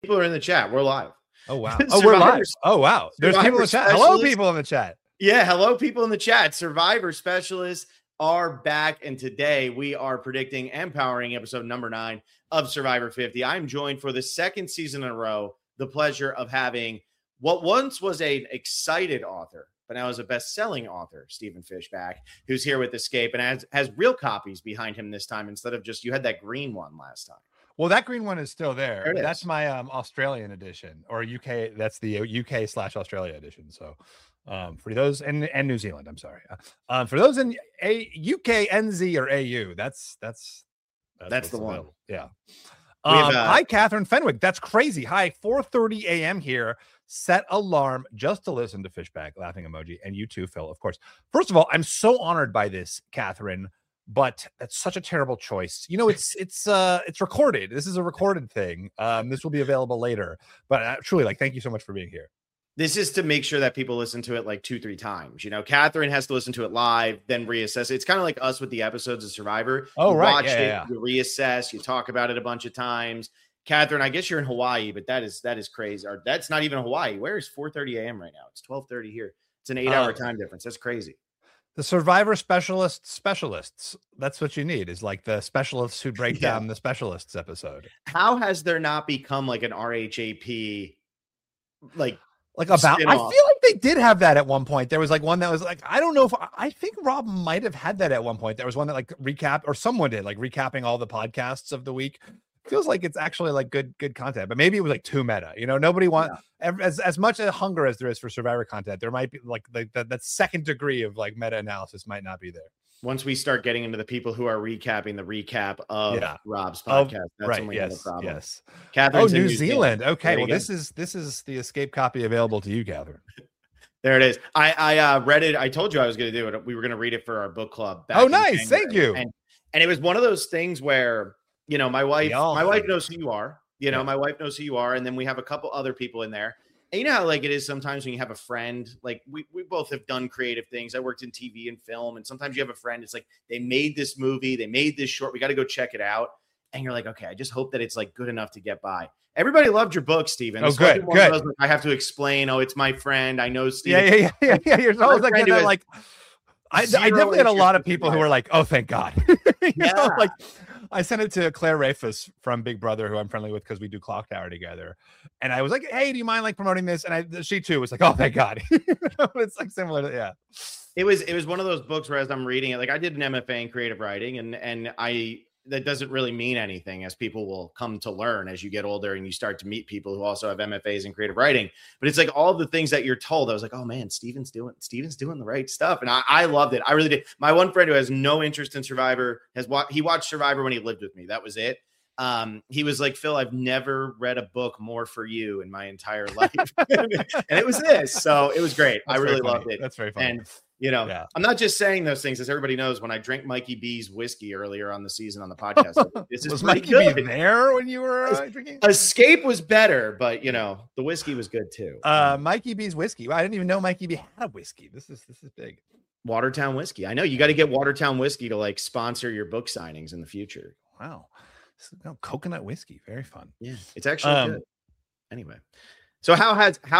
people are in the chat. We're live. Oh, wow. Oh, we're live. Oh, wow. There's people in the chat. Hello, people in the chat. Yeah. Hello, people in the chat. Survivor specialists are back. And today we are predicting and powering episode number 9 of Survivor 50. I'm joined for the second season in a row, the pleasure of having what once was an excited author, but now is a best-selling author, Stephen Fishbach, who's here with Escape and has real copies behind him this time instead of just, you had that green one last time. Well, that green one is still there. That's my Australian edition, or UK. That's the UK/Australia edition. So for those and New Zealand, I'm sorry. For those in UK, NZ, or AU, that's the one. Available. Yeah. Hi, Catherine Fenwick. That's crazy. Hi, 4:30 a.m. here. Set alarm just to listen to Fishbach, laughing emoji, and you too, Phil. Of course. First of all, I'm so honored by this, Catherine. But that's such a terrible choice. You know, it's recorded. This is a recorded thing. This will be available later. But truly, like, thank you so much for being here. This is to make sure that people listen to it like 2-3 times. You know, Catherine has to listen to it live, then reassess. It's kind of like us with the episodes of Survivor. Oh, you right. Watch it, you reassess, you talk about it a bunch of times. Catherine, I guess you're in Hawaii, but that is crazy. Or that's not even Hawaii. Where is 4:30 a.m. right now? It's 12:30 here. It's an 8-hour time difference. That's crazy. The Survivor specialists. That's what you need, is like the specialists who break down the specialists episode. How has there not become like an RHAP like about spin-off? I feel like they did have that at one point. There was like one that was like, I don't know if I think Rob might have had that at one point. There was one that like recap, or someone did, like recapping all the podcasts of the week. Feels like it's actually like good content, but maybe it was like too meta. You know, nobody wants as much a hunger as there is for Survivor content. There might be like that second degree of like meta analysis might not be there. Once we start getting into the people who are recapping the recap of Rob's podcast, that's when we have a problem. Yes. Catherine's New Zealand. Okay. Well, this is the Escape copy available to you, Catherine. There it is. I read it. I told you I was going to do it. We were going to read it for our book club. Oh, nice. Thank you. And it was one of those things where, you know, my wife knows who you are. You know, my wife knows who you are. And then we have a couple other people in there. And you know how like it is sometimes when you have a friend, like we both have done creative things. I worked in TV and film. And sometimes you have a friend. It's like, they made this movie. They made this short. We got to go check it out. And you're like, okay, I just hope that it's like good enough to get by. Everybody loved your book, Stephen. Oh, good. Like, I have to explain. Oh, it's my friend. I know Stephen. Yeah. You're always like that. Like, I definitely had a lot of people who were like, oh, thank God. Know, like, I sent it to Claire Rafus from Big Brother, who I'm friendly with because we do Clock Tower together. And I was like, hey, do you mind like promoting this? And she too was like, oh, thank God. It's like similar to, It was one of those books where as I'm reading it, like I did an MFA in creative writing and that doesn't really mean anything, as people will come to learn as you get older and you start to meet people who also have MFAs in creative writing. But it's like all the things that you're told. I was like, oh man, Stephen's doing the right stuff. And I loved it. I really did. My one friend who has no interest in Survivor he watched Survivor when he lived with me. That was it. He was like, Phil, I've never read a book more for you in my entire life. And it was this. So it was great. I really loved it. That's very funny. And you know, I'm not just saying those things, as everybody knows, when I drank Mikey B's whiskey earlier on the season on the podcast. This is was Mikey B there when you were drinking? Escape was better, but you know, the whiskey was good too. Mikey B's whiskey. Well, I didn't even know Mikey B had a whiskey. This is big. Watertown whiskey. I know you got to get Watertown whiskey to like sponsor your book signings in the future. Wow. Coconut whiskey. Very fun. Yeah. It's actually good. Anyway. So how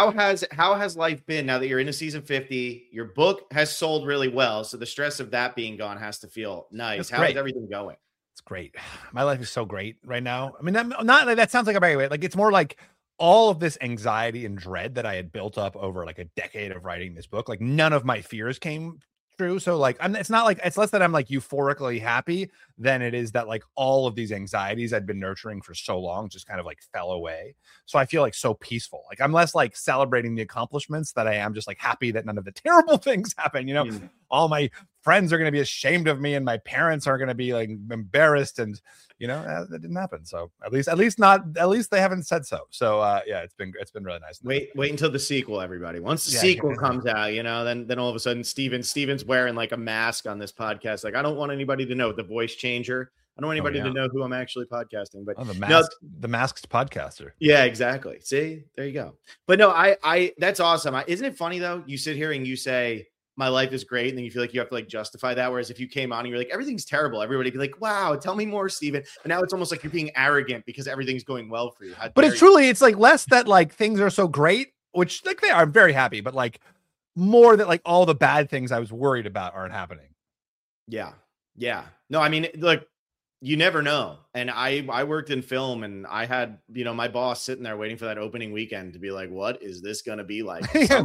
has life been now that you're into season 50? Your book has sold really well, so the stress of that being gone has to feel nice. How is everything going? It's great. My life is so great right now. I mean, that sounds like a very way. Like it's more like all of this anxiety and dread that I had built up over like a decade of writing this book. Like none of my fears came true. So like it's not like it's less that I'm like euphorically happy than it is that like all of these anxieties I'd been nurturing for so long just kind of like fell away. So I feel like so peaceful. Like I'm less like celebrating the accomplishments that I am just like happy that none of the terrible things happen. You know, all my friends are going to be ashamed of me and my parents are going to be like embarrassed, and you know that didn't happen. So at least they haven't said so. So yeah, it's been really nice. Wait until the sequel, everybody. Once the sequel comes out, you know, then all of a sudden Steven's wearing like a mask on this podcast. Like I don't want anybody to know, the voice changer. I don't want anybody to know who I'm actually podcasting, but the masked podcaster. Yeah, exactly. See, there you go. But no, I that's awesome. Isn't it funny though? You sit here and you say, my life is great. And then you feel like you have to like justify that. Whereas if you came on and you're like, everything's terrible, everybody would be like, wow, tell me more, Steven. But now it's almost like you're being arrogant because everything's going well for you. But it's truly, it's like less that like things are so great, which like they are, I'm very happy, but like more that like all the bad things I was worried about aren't happening. Yeah. Yeah. No, I mean, look, you never know. And I worked in film and I had, you know, my boss sitting there waiting for that opening weekend to be like, what is this going to be like? Yeah,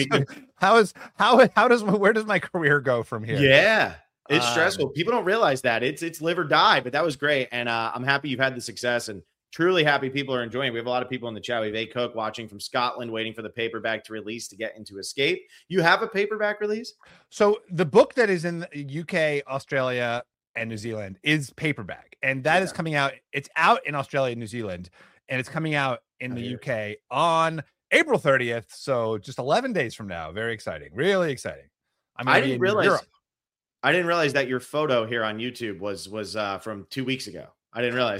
where does my career go from here? Yeah. It's stressful. People don't realize that it's live or die, but that was great. And I'm happy you've had the success and truly happy people are enjoying it. We have a lot of people in the chat. We have A Cook watching from Scotland, waiting for the paperback to release to get into Escape. You have a paperback release? So the book that is in the UK, Australia, and New Zealand is paperback, and that is coming out. It's out in Australia and New Zealand, and it's coming out in the UK on April 30th. So just 11 days from now. Very exciting. Really exciting. I didn't realize that your photo here on YouTube was from 2 weeks ago. I didn't realize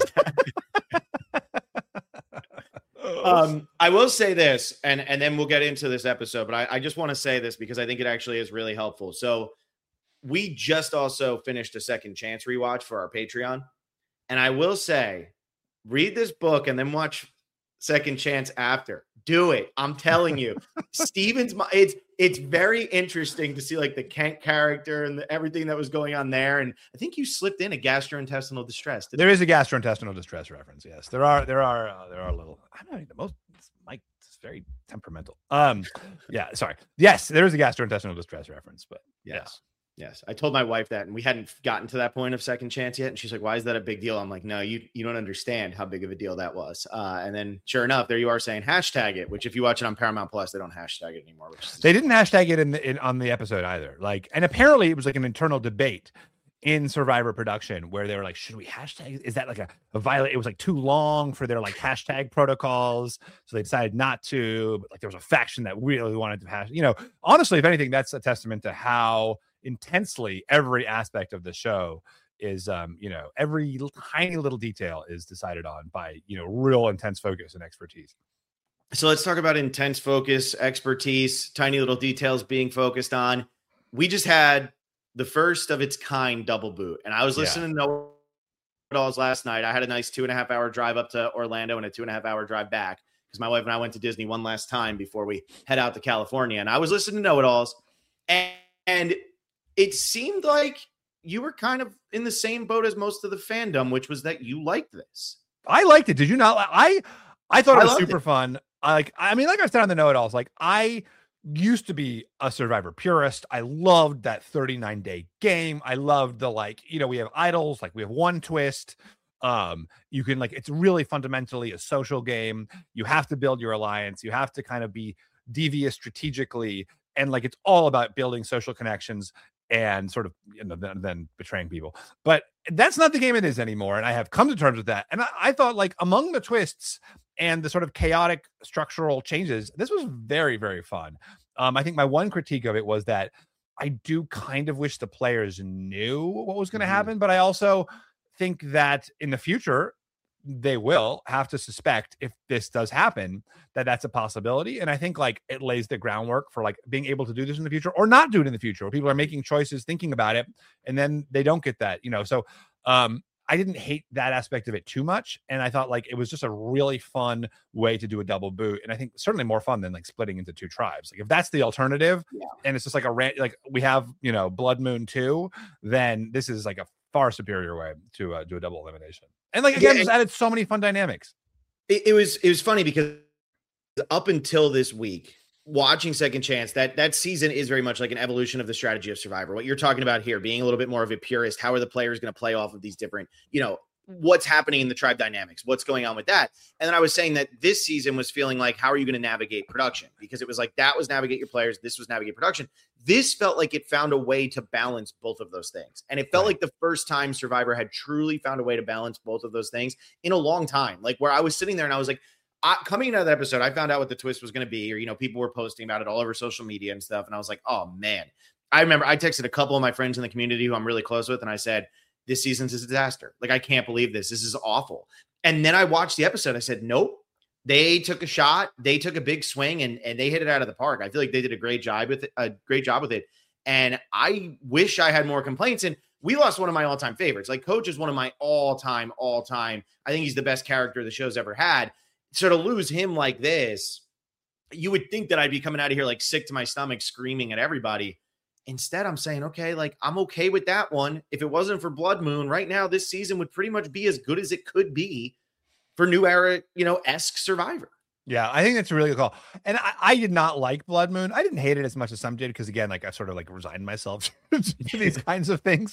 that. I will say this, and then we'll get into this episode, but I just want to say this because I think it actually is really helpful. So we just also finished a Second Chance rewatch for our Patreon. And I will say, read this book and then watch Second Chance after. Do it. I'm telling you. Steven's, it's very interesting to see like the Kent character and everything that was going on there. And I think you slipped in a gastrointestinal distress. There is a gastrointestinal distress reference. Yes, there are little, I'm not even the most, Mike, it's very temperamental. Yeah, sorry. Yes, there is a gastrointestinal distress reference, but yes. Yes. I told my wife that, and we hadn't gotten to that point of Second Chance yet. And she's like, why is that a big deal? I'm like, no, you don't understand how big of a deal that was. And then sure enough, there you are saying hashtag it, which if you watch it on Paramount Plus, they don't hashtag it anymore. They didn't hashtag it on the episode either. Like, and apparently it was like an internal debate in Survivor production where they were like, should we hashtag? Is that like a violate? It was like too long for their like hashtag protocols. So they decided not to, but like there was a faction that really wanted to hash, honestly, if anything, that's a testament to how intensely every aspect of the show is every tiny little detail is decided on by real intense focus and expertise. So let's talk about intense focus, expertise, tiny little details being focused on. We just had the first of its kind double boot, and I was listening to Know It Alls last night. I had a nice 2.5 hour drive up to Orlando and a 2.5 hour drive back because my wife and I went to Disney one last time before we head out to California, and I was listening to Know It Alls, and it seemed like you were kind of in the same boat as most of the fandom, which was that you liked this. I liked it. Did you not? I thought it was super fun. Like I said on the Know It Alls, like I used to be a Survivor purist. I loved that 39-day game. I loved the we have idols, like we have one twist. You can it's really fundamentally a social game. You have to build your alliance. You have to kind of be devious strategically. And it's all about building social connections and sort of then betraying people. But that's not the game it is anymore. And I have come to terms with that. And I thought among the twists and the sort of chaotic structural changes, this was very, very fun. I think my one critique of it was that I do kind of wish the players knew what was going to happen. But I also think that in the future, they will have to suspect if this does happen, that's a possibility. And I think it lays the groundwork for being able to do this in the future or not do it in the future, where people are making choices, thinking about it, and then they don't get that, So I didn't hate that aspect of it too much. And I thought it was just a really fun way to do a double boot. And I think certainly more fun than splitting into two tribes. If that's the alternative and it's just we have, Blood Moon 2, then this is a far superior way to do a double elimination. And again, just added so many fun dynamics. It was funny because up until this week, watching Second Chance, that season is very much like an evolution of the strategy of Survivor. What you're talking about here, being a little bit more of a purist, how are the players going to play off of these different, what's happening in the tribe dynamics, what's going on with that. And then I was saying that this season was feeling like, how are you going to navigate production? Because it was that was navigate your players. This was navigate production. This felt like it found a way to balance both of those things. And it felt like the first time Survivor had truly found a way to balance both of those things in a long time. Where I was sitting there and I was coming out of that episode, I found out what the twist was going to be, or, people were posting about it all over social media and stuff. And I was like, oh man, I remember I texted a couple of my friends in the community who I'm really close with. And I said, this season's a disaster. I can't believe this. This is awful. And then I watched the episode. I said, nope, they took a shot. They took a big swing and they hit it out of the park. I feel like they did a great job with it. And I wish I had more complaints. And we lost one of my all-time favorites. Like, Coach is one of my all-time. I think he's the best character the show's ever had. So to lose him like this, you would think that I'd be coming out of here like sick to my stomach, screaming at everybody. Instead, I'm saying, okay, like, I'm okay with that one. If it wasn't for Blood Moon, right now, this season would pretty much be as good as it could be for New Era, esque Survivor. Yeah, I think that's a really good call. And I did not like Blood Moon. I didn't hate it as much as some did, because again, like, I sort of like resigned myself to these kinds of things.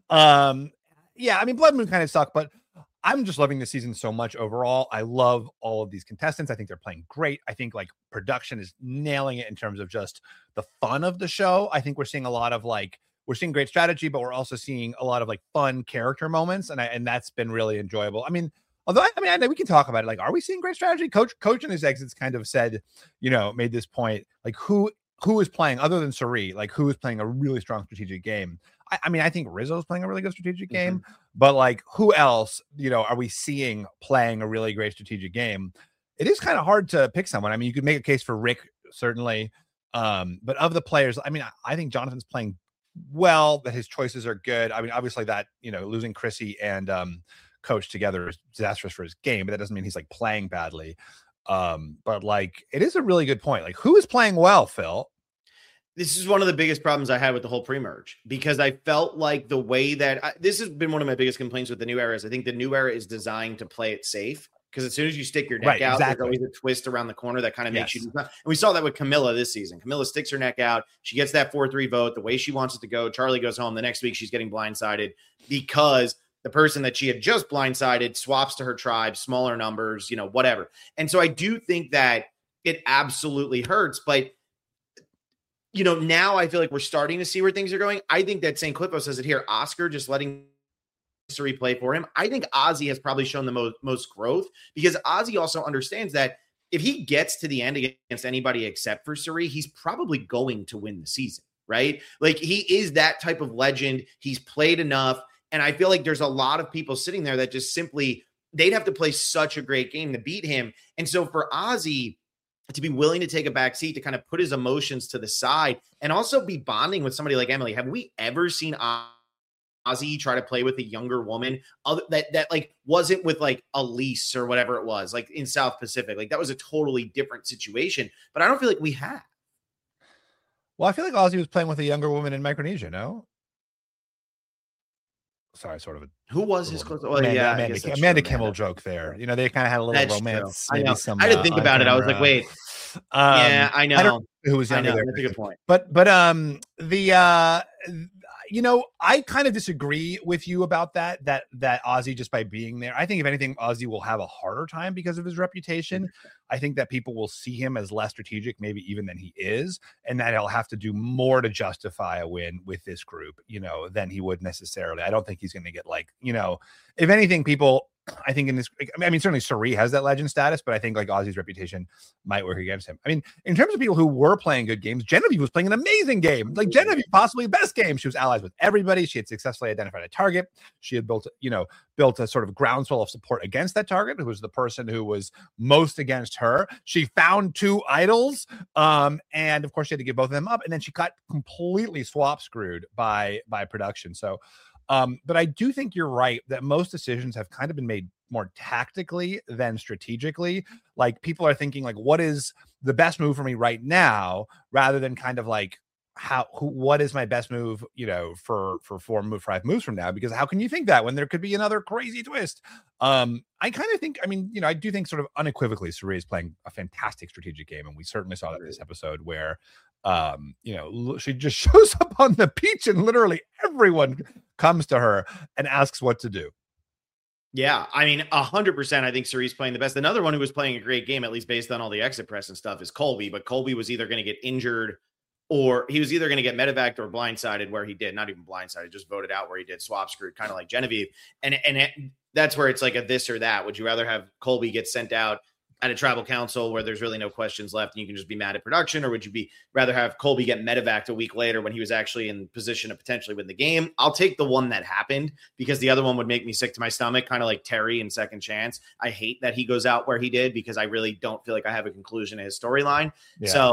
Yeah, I mean, Blood Moon kind of sucked, but I'm just loving the season so much overall. I love all of these contestants. I think they're playing great. I think like production is nailing it in terms of just the fun of the show. I think we're seeing a lot of we're seeing great strategy, but we're also seeing a lot of like fun character moments. And that's been really enjoyable. I mean, although I know we can talk about it. Like, are we seeing great strategy? Coach in his exits kind of said, made this point, like who is playing other than Cirie, like who is playing a really strong strategic game? I mean, I think Rizzo's playing a really good strategic game, but like who else, are we seeing playing a really great strategic game? It is kind of hard to pick someone. I mean, you could make a case for Rick, certainly. But of the players, I mean, I think Jonathan's playing well, that his choices are good. I mean, obviously that, losing Chrissy and Coach together is disastrous for his game, but that doesn't mean he's like playing badly. But like, it is a really good point. Like, who is playing well, Phil? This is one of the biggest problems I had with the whole pre-merge, because I felt like the way that this has been one of my biggest complaints with the New Era is I think the New Era is designed to play it safe, because as soon as you stick your neck out, there's always a twist around the corner that kind of makes you do something. And we saw that with Camilla this season. Camilla sticks her neck out. She gets that 4-3 vote the way she wants it to go. Charlie goes home. The next week she's getting blindsided because the person that she had just blindsided swaps to her tribe, smaller numbers, whatever. And so I do think that it absolutely hurts, but now I feel like we're starting to see where things are going. I think that St. Cliffo says it here. Oscar just letting Cirie play for him. I think Ozzy has probably shown the most growth, because Ozzy also understands that if he gets to the end against anybody except for Cirie, he's probably going to win the season, right? Like, he is that type of legend. He's played enough. And I feel like there's a lot of people sitting there that just simply, they'd have to play such a great game to beat him. And so for Ozzy to be willing to take a back seat, to kind of put his emotions to the side and also be bonding with somebody like Emily. Have we ever seen Ozzy try to play with a younger woman that like wasn't with like Elise or whatever it was, like in South Pacific? Like, that was a totally different situation, but I don't feel like we have. Well, I feel like Ozzy was playing with a younger woman in Micronesia, no? Sorry, sort of. Who was his close? Well, Amanda Kimmel joke there. They kind of had a little romance. I know. I had to think about it. I was like, wait. Yeah, I know. I don't know who was younger there. That's a good point. But I kind of disagree with you about that Ozzy, just by being there, I think if anything, Ozzy will have a harder time because of his reputation. I think that people will see him as less strategic, maybe even than he is, and that he'll have to do more to justify a win with this group, than he would necessarily. I don't think he's going to get if anything, people, I think in this, I mean, certainly Cirie has that legend status, but I think like Ozzy's reputation might work against him. I mean, in terms of people who were playing good games, Genevieve was playing an amazing game. Like, Genevieve, possibly best game. She was allies with everybody. She had successfully identified a target. She had built a sort of groundswell of support against that target, who was the person who was most against her. She found 2 idols. And of course she had to give both of them up. And then she got completely swap screwed by production. So, but I do think you're right that most decisions have kind of been made more tactically than strategically. Like, people are thinking like, what is the best move for me right now, rather than kind of like, what is my best move, for 5 moves from now? Because how can you think that when there could be another crazy twist? I kind of think, I do think sort of unequivocally Cirie is playing a fantastic strategic game. And we certainly saw that this episode where, she just shows up on the beach and literally everyone comes to her and asks what to do. Yeah, I mean, 100%. I think Cirie's playing the best. Another one who was playing a great game, at least based on all the exit press and stuff, is Colby. But Colby was either going to get injured, or he was either going to get medevaced or blindsided, where he did. Not even blindsided, just voted out where he did swap screwed, kind of like Genevieve. And that's where it's like a this or that. Would you rather have Colby get sent out at a tribal council where there's really no questions left and you can just be mad at production? Or would you rather have Colby get medevaced a week later when he was actually in position to potentially win the game? I'll take the one that happened, because the other one would make me sick to my stomach, kind of like Terry in Second Chance. I hate that he goes out where he did, because I really don't feel like I have a conclusion to his storyline. Yeah. So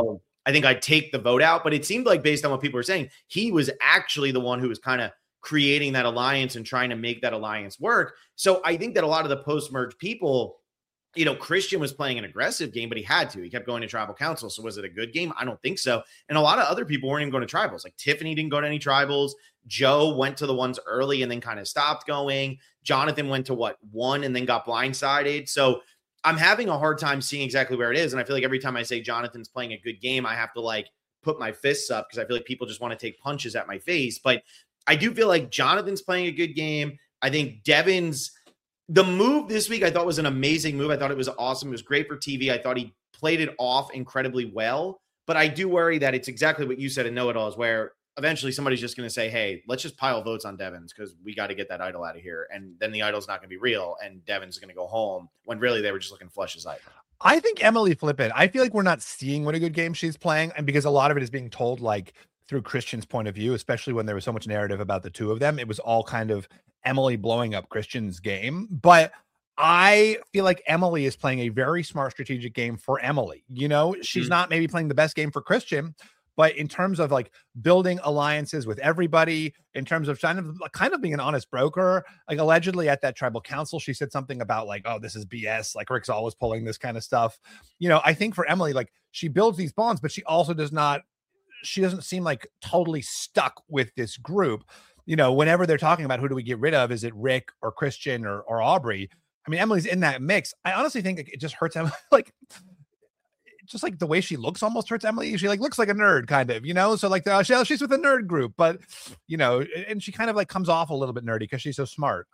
I think I'd take the vote out. But it seemed like, based on what people were saying, he was actually the one who was kind of creating that alliance and trying to make that alliance work. So I think that a lot of the post-merge people, Christian was playing an aggressive game, but he had to. He kept going to tribal council. So was it a good game? I don't think so. And a lot of other people weren't even going to tribals. Like Tiffany didn't go to any tribals. Joe went to the ones early and then kind of stopped going. Jonathan went to one and then got blindsided. So I'm having a hard time seeing exactly where it is. And I feel like every time I say Jonathan's playing a good game, I have to put my fists up because I feel like people just want to take punches at my face. But I do feel like Jonathan's playing a good game. I think the move this week I thought was an amazing move. I thought it was awesome. It was great for TV. I thought he played it off incredibly well. But I do worry that it's exactly what you said in Know-It-Alls, where eventually somebody's just going to say, hey, let's just pile votes on Devins because we got to get that idol out of here. And then the idol's not going to be real and Devins going to go home when really they were just looking to flush his idol. I think Emily Flippin, I feel like we're not seeing what a good game she's playing. And because a lot of it is being told through Christian's point of view, especially when there was so much narrative about the two of them, it was all kind of Emily blowing up Christian's game. But I feel like Emily is playing a very smart strategic game for Emily. She's not maybe playing the best game for Christian, but in terms of building alliances with everybody, in terms of kind of being an honest broker, allegedly at that tribal council, she said something about oh, this is BS. Rick's always pulling this kind of stuff. I think for Emily, she builds these bonds, but she also she doesn't seem totally stuck with this group. Whenever they're talking about who do we get rid of, is it Rick or Christian or Aubrey? I mean, Emily's in that mix. I honestly think it just hurts Emily. Just the way she looks almost hurts Emily. She looks like a nerd kind of, so she's with a nerd group, but and she kind of comes off a little bit nerdy because she's so smart.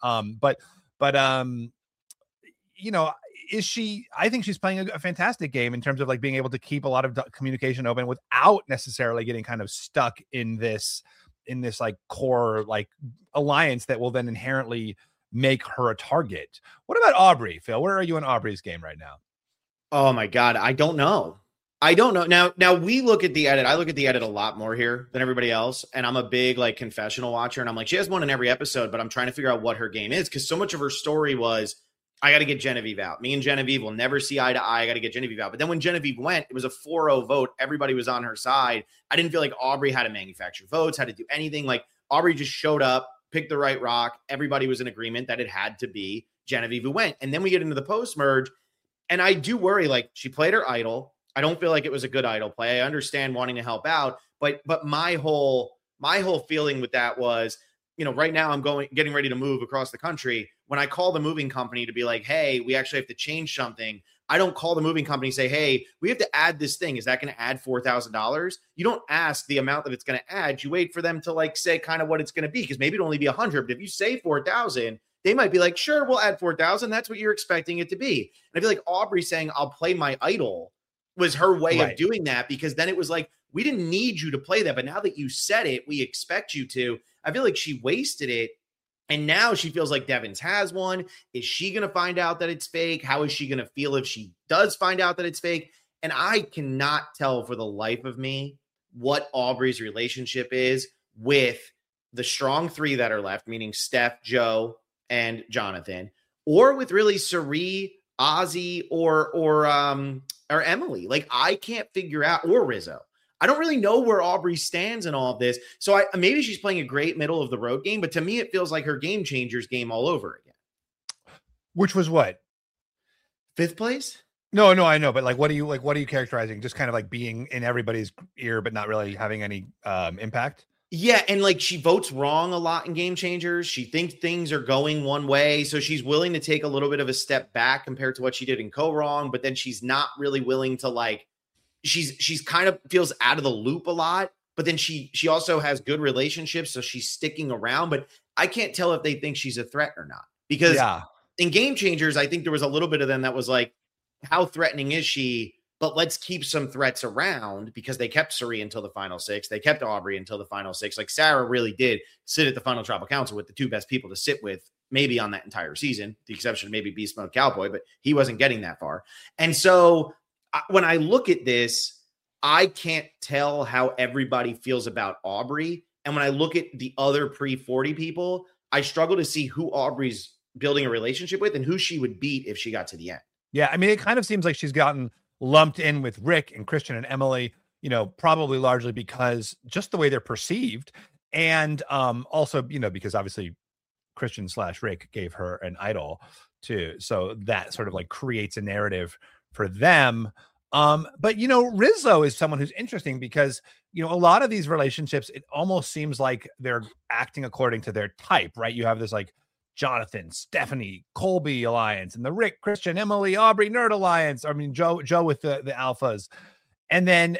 Is she, I think she's playing a fantastic game in terms of being able to keep a lot of communication open without necessarily getting kind of stuck in this core alliance that will then inherently make her a target. What about Aubrey, Phil? Where are you in Aubrey's game right now? Oh my God. I don't know. Now we look at the edit. I look at the edit a lot more here than everybody else. And I'm a big confessional watcher. And I'm she has one in every episode, but I'm trying to figure out what her game is. Cause so much of her story was, I got to get Genevieve out. Me and Genevieve will never see eye to eye. I got to get Genevieve out. But then when Genevieve went, it was a 4-0 vote. Everybody was on her side. I didn't feel like Aubrey had to manufacture votes, had to do anything. Aubrey just showed up, picked the right rock. Everybody was in agreement that it had to be Genevieve who went. And then we get into the post-merge. And I do worry, she played her idol. I don't feel like it was a good idol play. I understand wanting to help out. But my whole feeling with that was, right now I'm getting ready to move across the country. When I call the moving company to be hey, we actually have to change something, I don't call the moving company and say, hey, we have to add this thing. Is that going to add $4,000? You don't ask the amount that it's going to add. You wait for them to say kind of what it's going to be, because maybe it'll only be 100. But if you say 4,000, they might be sure, we'll add 4,000. That's what you're expecting it to be. And I feel like Aubrey saying, I'll play my idol was her way of doing that, because then it was we didn't need you to play that. But now that you said it, we expect you to. I feel like she wasted it. And now she feels like Devins has one. Is she going to find out that it's fake? How is she going to feel if she does find out that it's fake? And I cannot tell for the life of me what Aubrey's relationship is with the strong three that are left, meaning Steph, Joe, and Jonathan, or with really Cirie, Ozzy, or Emily. I can't figure out, or Rizzo. I don't really know where Aubrey stands in all of this. So maybe she's playing a great middle of the road game, but to me, it feels like her game changers game all over again. Which was what? 5th place? No, I know. But what are you characterizing? Just kind of being in everybody's ear, but not really having any impact. Yeah. And she votes wrong a lot in game changers. She thinks things are going one way. So she's willing to take a little bit of a step back compared to what she did in Co-Wrong, but then she's not really willing to she's kind of feels out of the loop a lot, but then she also has good relationships. So she's sticking around, but I can't tell if they think she's a threat or not, because in game changers, I think there was a little bit of them that was how threatening is she? But let's keep some threats around, because they kept Cirie until the final 6. They kept Aubrey until the final 6. Sarah really did sit at the final tribal council with the 2 best people to sit with, maybe on that entire season, the exception of maybe Beast Mode Cowboy, but he wasn't getting that far. And so when I look at this, I can't tell how everybody feels about Aubrey. And when I look at the other pre-40 people, I struggle to see who Aubrey's building a relationship with and who she would beat if she got to the end. Yeah, I mean, it kind of seems like she's gotten lumped in with Rick and Christian and Emily probably largely because just the way they're perceived. And also, because obviously Christian/Rick gave her an idol too. So that sort of like creates a narrative for them. But Rizzo is someone who's interesting because a lot of these relationships, it almost seems like they're acting according to their type, right? You have this like Jonathan, Stephanie, Colby alliance, and the Rick, Christian, Emily, Aubrey nerd alliance. I mean, Joe with the alphas. And then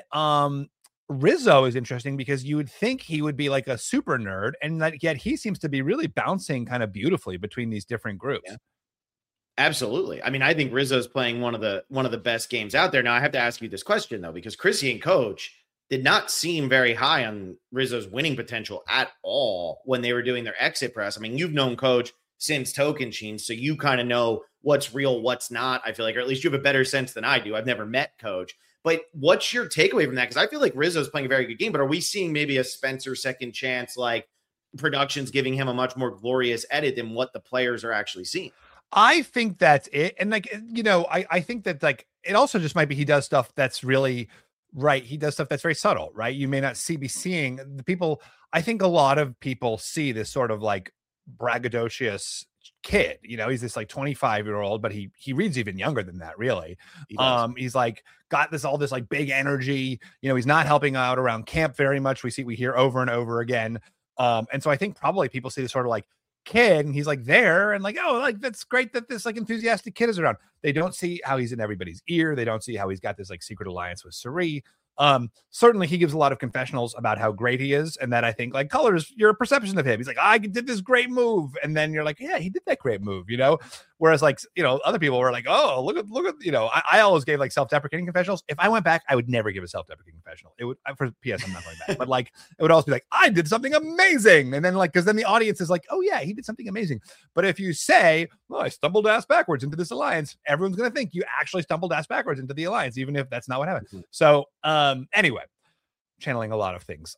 Rizzo is interesting because you would think he would be like a super nerd, and yet he seems to be really bouncing kind of beautifully between these different groups. Yeah. Absolutely. I mean, I think Rizzo's playing one of the best games out there. Now I have to ask you this question though, because Chrissy and Coach did not seem very high on Rizzo's winning potential at all when they were doing their exit press. I mean, you've known Coach since Tocantins, so you kind of know what's real, what's not. I feel like, or at least you have a better sense than I do. I've never met Coach. But what's your takeaway from that? Because I feel like Rizzo's playing a very good game, but are we seeing maybe a Spencer second chance, like production's giving him a much more glorious edit than what the players are actually seeing? I think that's it. And like, I think that like, it also just might be, he does stuff that's really right. He does stuff that's very subtle, right? You may not be seeing the people. I think a lot of people see this sort of like braggadocious kid, he's this like 25-year-old, but he reads even younger than that, really. He's like got all this like big energy, he's not helping out around camp very much. We hear over and over again. And so I think probably people see this sort of like kid and he's like there and like, oh, like that's great that this like enthusiastic kid is around. They don't see how he's in everybody's ear. They don't see how he's got this like secret alliance with Cirie. Certainly he gives a lot of confessionals about how great he is, and that I think like colors your perception of him. He's like, I did this great move, and then you're like, yeah, he did that great move, whereas like other people were like, oh, look at I always gave like self-deprecating confessionals. If I went back, I would never give a self-deprecating confessional. It would, for PS, I'm not going back, but like it would always be like, I did something amazing, and then like because then the audience is like, oh yeah, he did something amazing. But if you say, well, I stumbled ass backwards into this alliance, everyone's gonna think you actually stumbled ass backwards into the alliance, even if that's not what happened. Mm-hmm. So anyway, channeling a lot of things.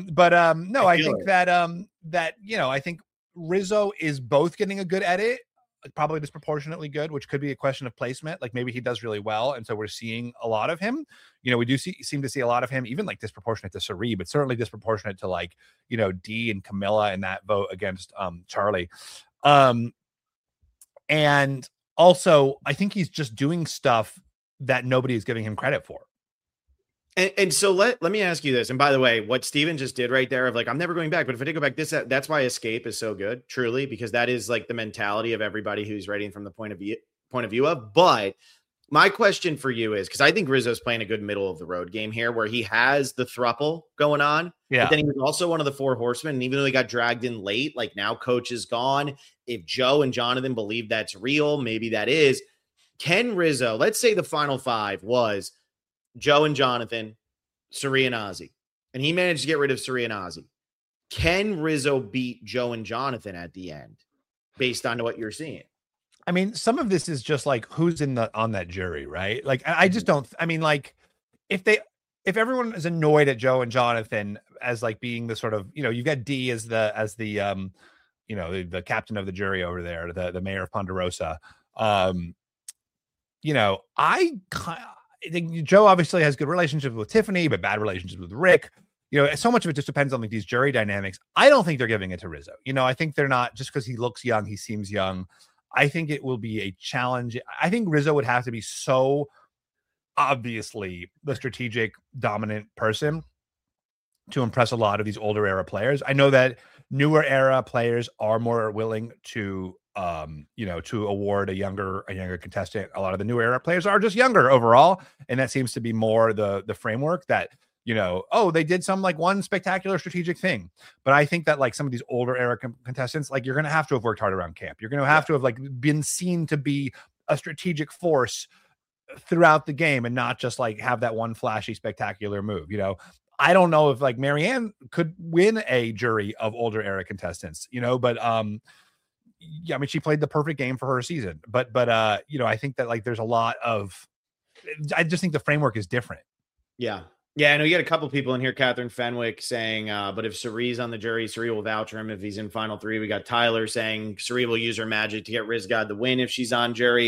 No, I think that I think Rizzo is both getting a good edit, probably disproportionately good, which could be a question of placement. Like maybe he does really well, and so we're seeing a lot of him. We do seem to see a lot of him, even like disproportionate to Cirie, but certainly disproportionate to like Dee and Camilla in that vote against Charlie. And also I think he's just doing stuff that nobody is giving him credit for. And so let me ask you this. And by the way, what Steven just did right there of like, I'm never going back, but if I did go back, that's why Escape is so good, truly, because that is like the mentality of everybody who's writing from the point of view of. But my question for you is, because I think Rizzo's playing a good middle of the road game here where he has the thruple going on. Yeah. But then he was also one of the four horsemen. And even though he got dragged in late, like now Coach is gone. If Joe and Jonathan believe that's real, maybe that is. Can Rizzo, let's say the final five was Joe and Jonathan, Cirie and Ozzy, and he managed to get rid of Cirie and Ozzy. Can Rizzo beat Joe and Jonathan at the end based on what you're seeing? I mean, some of this is just like who's on that jury, right? Like, I just don't, I mean, like if everyone is annoyed at Joe and Jonathan as like being the sort of, you've got Dee as the the captain of the jury over there, the mayor of Ponderosa. I think Joe obviously has good relationships with Tiffany, but bad relationships with Rick. So much of it just depends on like these jury dynamics. I don't think they're giving it to Rizzo. I think they're not, just because he looks young, he seems young. I think it will be a challenge. I think Rizzo would have to be so obviously the strategic dominant person to impress a lot of these older era players. I know that newer era players are more willing to to award a younger contestant. A lot of the new era players are just younger overall, and that seems to be more the framework that they did some like one spectacular strategic thing. But I think that like some of these older era contestants, like you're going to have to have worked hard around camp. You're going to have to have like been seen to be a strategic force throughout the game and not just like have that one flashy spectacular move. I don't know if like Marianne could win a jury of older era contestants, but yeah, I mean, she played the perfect game for her season, but I think that like there's a lot of, I just think the framework is different. Yeah. I know you got a couple people in here, Catherine Fenwick saying, but if Cirie's on the jury, Cirie will vouch for him if he's in final three. We got Tyler saying Cirie will use her magic to get Rizgod the win if she's on jury.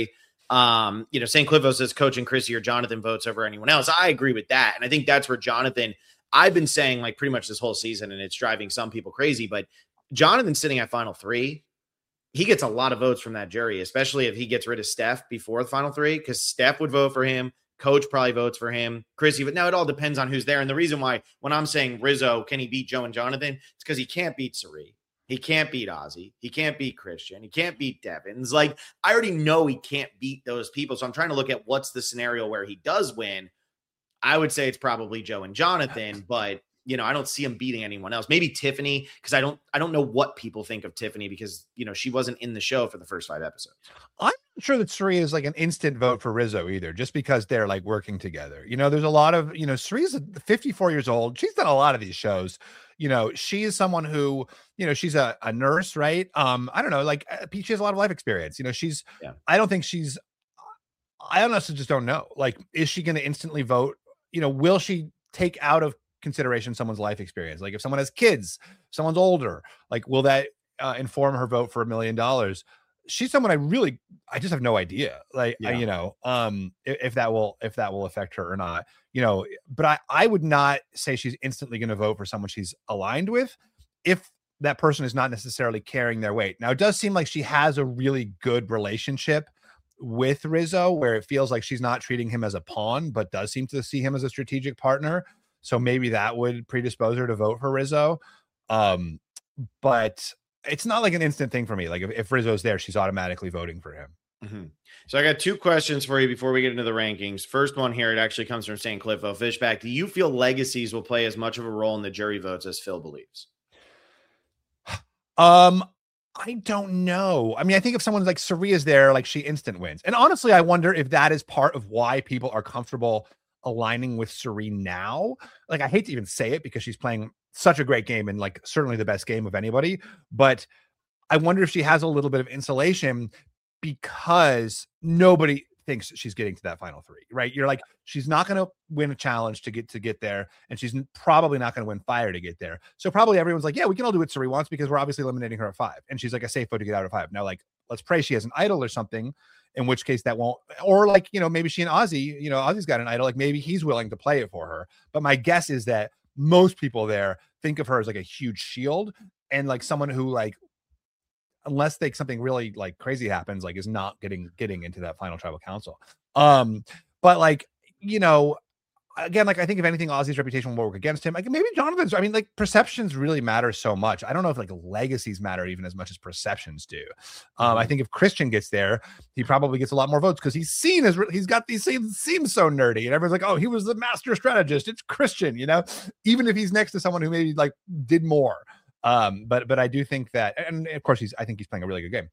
St. Cliff says coach and Chrissy or Jonathan votes over anyone else. I agree with that. And I think that's where Jonathan, I've been saying like pretty much this whole season, and it's driving some people crazy, but Jonathan sitting at final three, he gets a lot of votes from that jury, especially if he gets rid of Steph before the final three, because Steph would vote for him. Coach probably votes for him. Chrissy, but now it all depends on who's there. And the reason why, when I'm saying Rizzo, can he beat Joe and Jonathan? It's because he can't beat Cirie. He can't beat Ozzy. He can't beat Christian. He can't beat Devins. Like, I already know he can't beat those people. So I'm trying to look at what's the scenario where he does win. I would say it's probably Joe and Jonathan, but I don't see him beating anyone else. Maybe Tiffany, because I don't know what people think of Tiffany because, she wasn't in the show for the first 5 episodes. I'm not sure that Cirie is like an instant vote for Rizzo either, just because they're like working together. There's a lot of, Cirie's 54 years old. She's done a lot of these shows. She is someone who, she's a nurse, right? I don't know, like she has a lot of life experience. I honestly just don't know. Like, is she going to instantly vote? Will she take out of consideration someone's life experience? Like if someone has kids, someone's older, like will that inform her vote for $1 million? She's someone I just have no idea. Like, yeah. If that will affect her or not, but I would not say she's instantly going to vote for someone she's aligned with if that person is not necessarily carrying their weight. Now, it does seem like she has a really good relationship with Rizzo, where it feels like she's not treating him as a pawn, but does seem to see him as a strategic partner. So maybe that would predispose her to vote for Rizzo. But it's not like an instant thing for me. Like if Rizzo's there, she's automatically voting for him. Mm-hmm. So I got 2 questions for you before we get into the rankings. First one here, it actually comes from St. Cliff Fishback. Do you feel legacies will play as much of a role in the jury votes as Phil believes? I don't know. I mean, I think if someone's like Cirie is there, like she instant wins. And honestly, I wonder if that is part of why people are comfortable aligning with Cirie now. Like, I hate to even say it because she's playing such a great game and like certainly the best game of anybody, but I wonder if she has a little bit of insulation because nobody thinks she's getting to that final 3, right? You're like, she's not going to win a challenge to get there, and she's probably not going to win fire to get there. So probably everyone's like, yeah, we can all do what Cirie wants because we're obviously eliminating her at 5, and she's like a safe vote to get out of 5. Now, like, let's pray she has an idol or something, in which case that won't, or like, maybe she and Ozzy, Ozzy's got an idol, like maybe he's willing to play it for her. But my guess is that most people there think of her as like a huge shield and like someone who, like, unless something really like crazy happens, like is not getting into that final tribal council. But like, again, like I think if anything, Ozzy's reputation will work against him. Like maybe Jonathan's, I mean, like perceptions really matter so much. I don't know if like legacies matter even as much as perceptions do. I think if Christian gets there, he probably gets a lot more votes because he's seen as he's got these seems so nerdy and everyone's like, oh, he was the master strategist. It's Christian, even if he's next to someone who maybe like did more. But I do think that, and of course I think he's playing a really good game.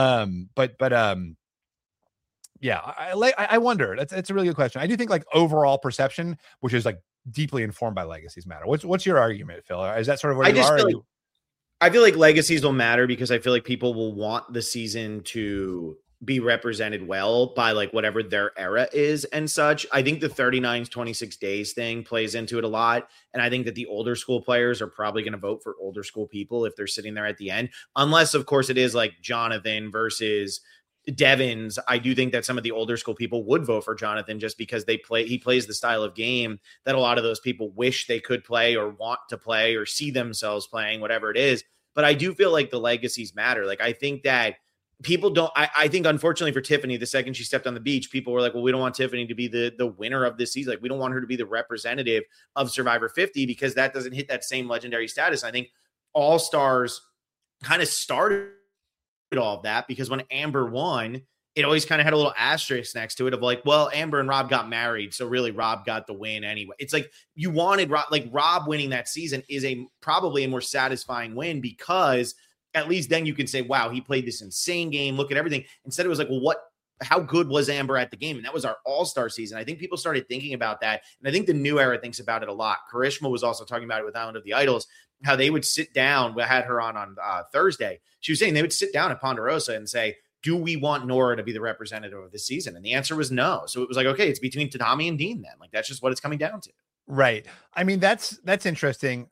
Yeah, I wonder. That's a really good question. I do think like overall perception, which is like deeply informed by legacies, matter. What's your argument, Phil? Is that sort of where you are? I feel like legacies will matter because I feel like people will want the season to be represented well by like whatever their era is and such. I think the 39 26 days thing plays into it a lot. And I think that the older school players are probably going to vote for older school people if they're sitting there at the end, unless of course it is like Jonathan versus Devins. I do think that some of the older school people would vote for Jonathan just because he plays the style of game that a lot of those people wish they could play or want to play or see themselves playing, whatever it is. But I do feel like the legacies matter. Like I think that people don't, I think unfortunately for Tiffany, the second she stepped on the beach, people were like, well, we don't want Tiffany to be the winner of this season. Like we don't want her to be the representative of Survivor 50 because that doesn't hit that same legendary status. I think All Stars kind of started all of that because when Amber won, it always kind of had a little asterisk next to it of like, well, Amber and Rob got married. So really Rob got the win anyway. It's like you wanted Rob winning that season is probably a more satisfying win because at least then you can say, wow, he played this insane game. Look at everything. Instead, it was like, well, how good was Amber at the game? And that was our all-star season. I think people started thinking about that. And I think the new era thinks about it a lot. Karishma was also talking about it with Island of the Idols, how they would sit down. We had her on Thursday. She was saying they would sit down at Ponderosa and say, do we want Nora to be the representative of this season? And the answer was no. So it was like, okay, it's between Tatami and Dean then. Like, that's just what it's coming down to. Right. I mean, that's interesting.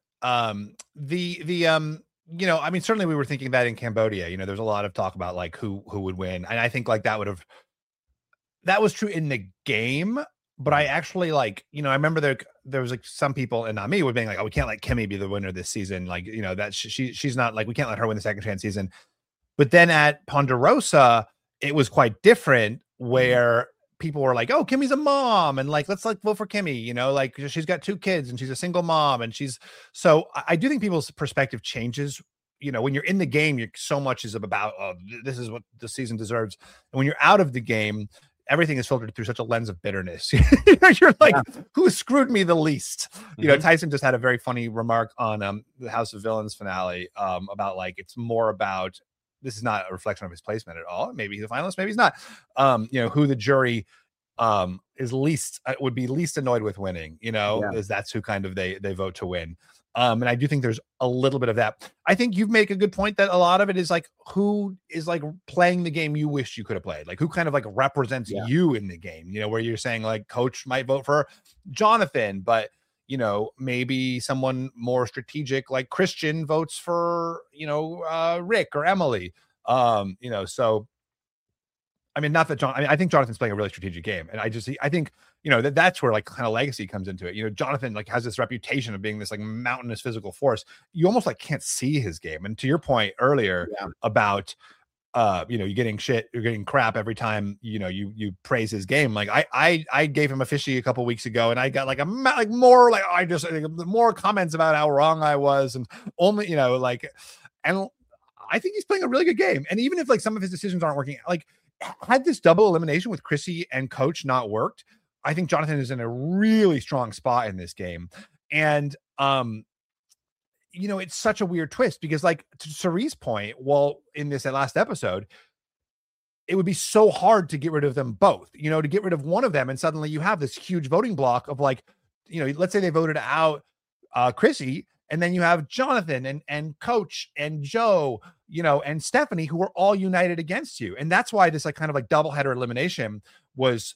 I mean, certainly we were thinking that in Cambodia, there's a lot of talk about like who would win. And I think like that would have, that was true in the game. But I actually like, I remember there was like some people, and not me, were being like, oh, we can't let Kimmy be the winner this season. Like, that she's not, like, we can't let her win the second chance season. But then at Ponderosa, it was quite different, where people were like, oh, Kimmy's a mom, and like, let's like vote for Kimmy, like she's got 2 kids and she's a single mom. And so I do think people's perspective changes. When you're in the game, so much is about, oh, this is what the season deserves. And when you're out of the game, everything is filtered through such a lens of bitterness. You're like, who screwed me the least? Tyson just had a very funny remark on the House of Villains finale about, like, it's more about, this is not a reflection of his placement at all. Maybe he's a finalist, maybe he's not. Who the jury is least would be least annoyed with winning, is that's who kind of they vote to win. And I do think there's a little bit of that. I think you make a good point that a lot of it is like, who is like playing the game you wish you could have played, like who kind of like represents you in the game, where you're saying like coach might vote for Jonathan, but maybe someone more strategic like Christian votes for, Rick or Emily. So I mean, not that I think Jonathan's playing a really strategic game, and I think that's where like kind of legacy comes into it. Jonathan like has this reputation of being this like mountainous physical force. You almost like can't see his game. And to your point earlier about you're getting crap every time you praise his game. Like I gave him a fishy a couple weeks ago, and I got like more comments about how wrong I was, and only and I think he's playing a really good game. And even if like some of his decisions aren't working, like, had this double elimination with Chrissy and coach not worked, I think Jonathan is in a really strong spot in this game. And it's such a weird twist, because like to Cerie's point, well, in this last episode, it would be so hard to get rid of them both, to get rid of one of them, and suddenly you have this huge voting block of like, let's say they voted out Chrissy, and then you have Jonathan and Coach and Joe, and Stephanie, who were all united against you. And that's why this like kind of like doubleheader elimination was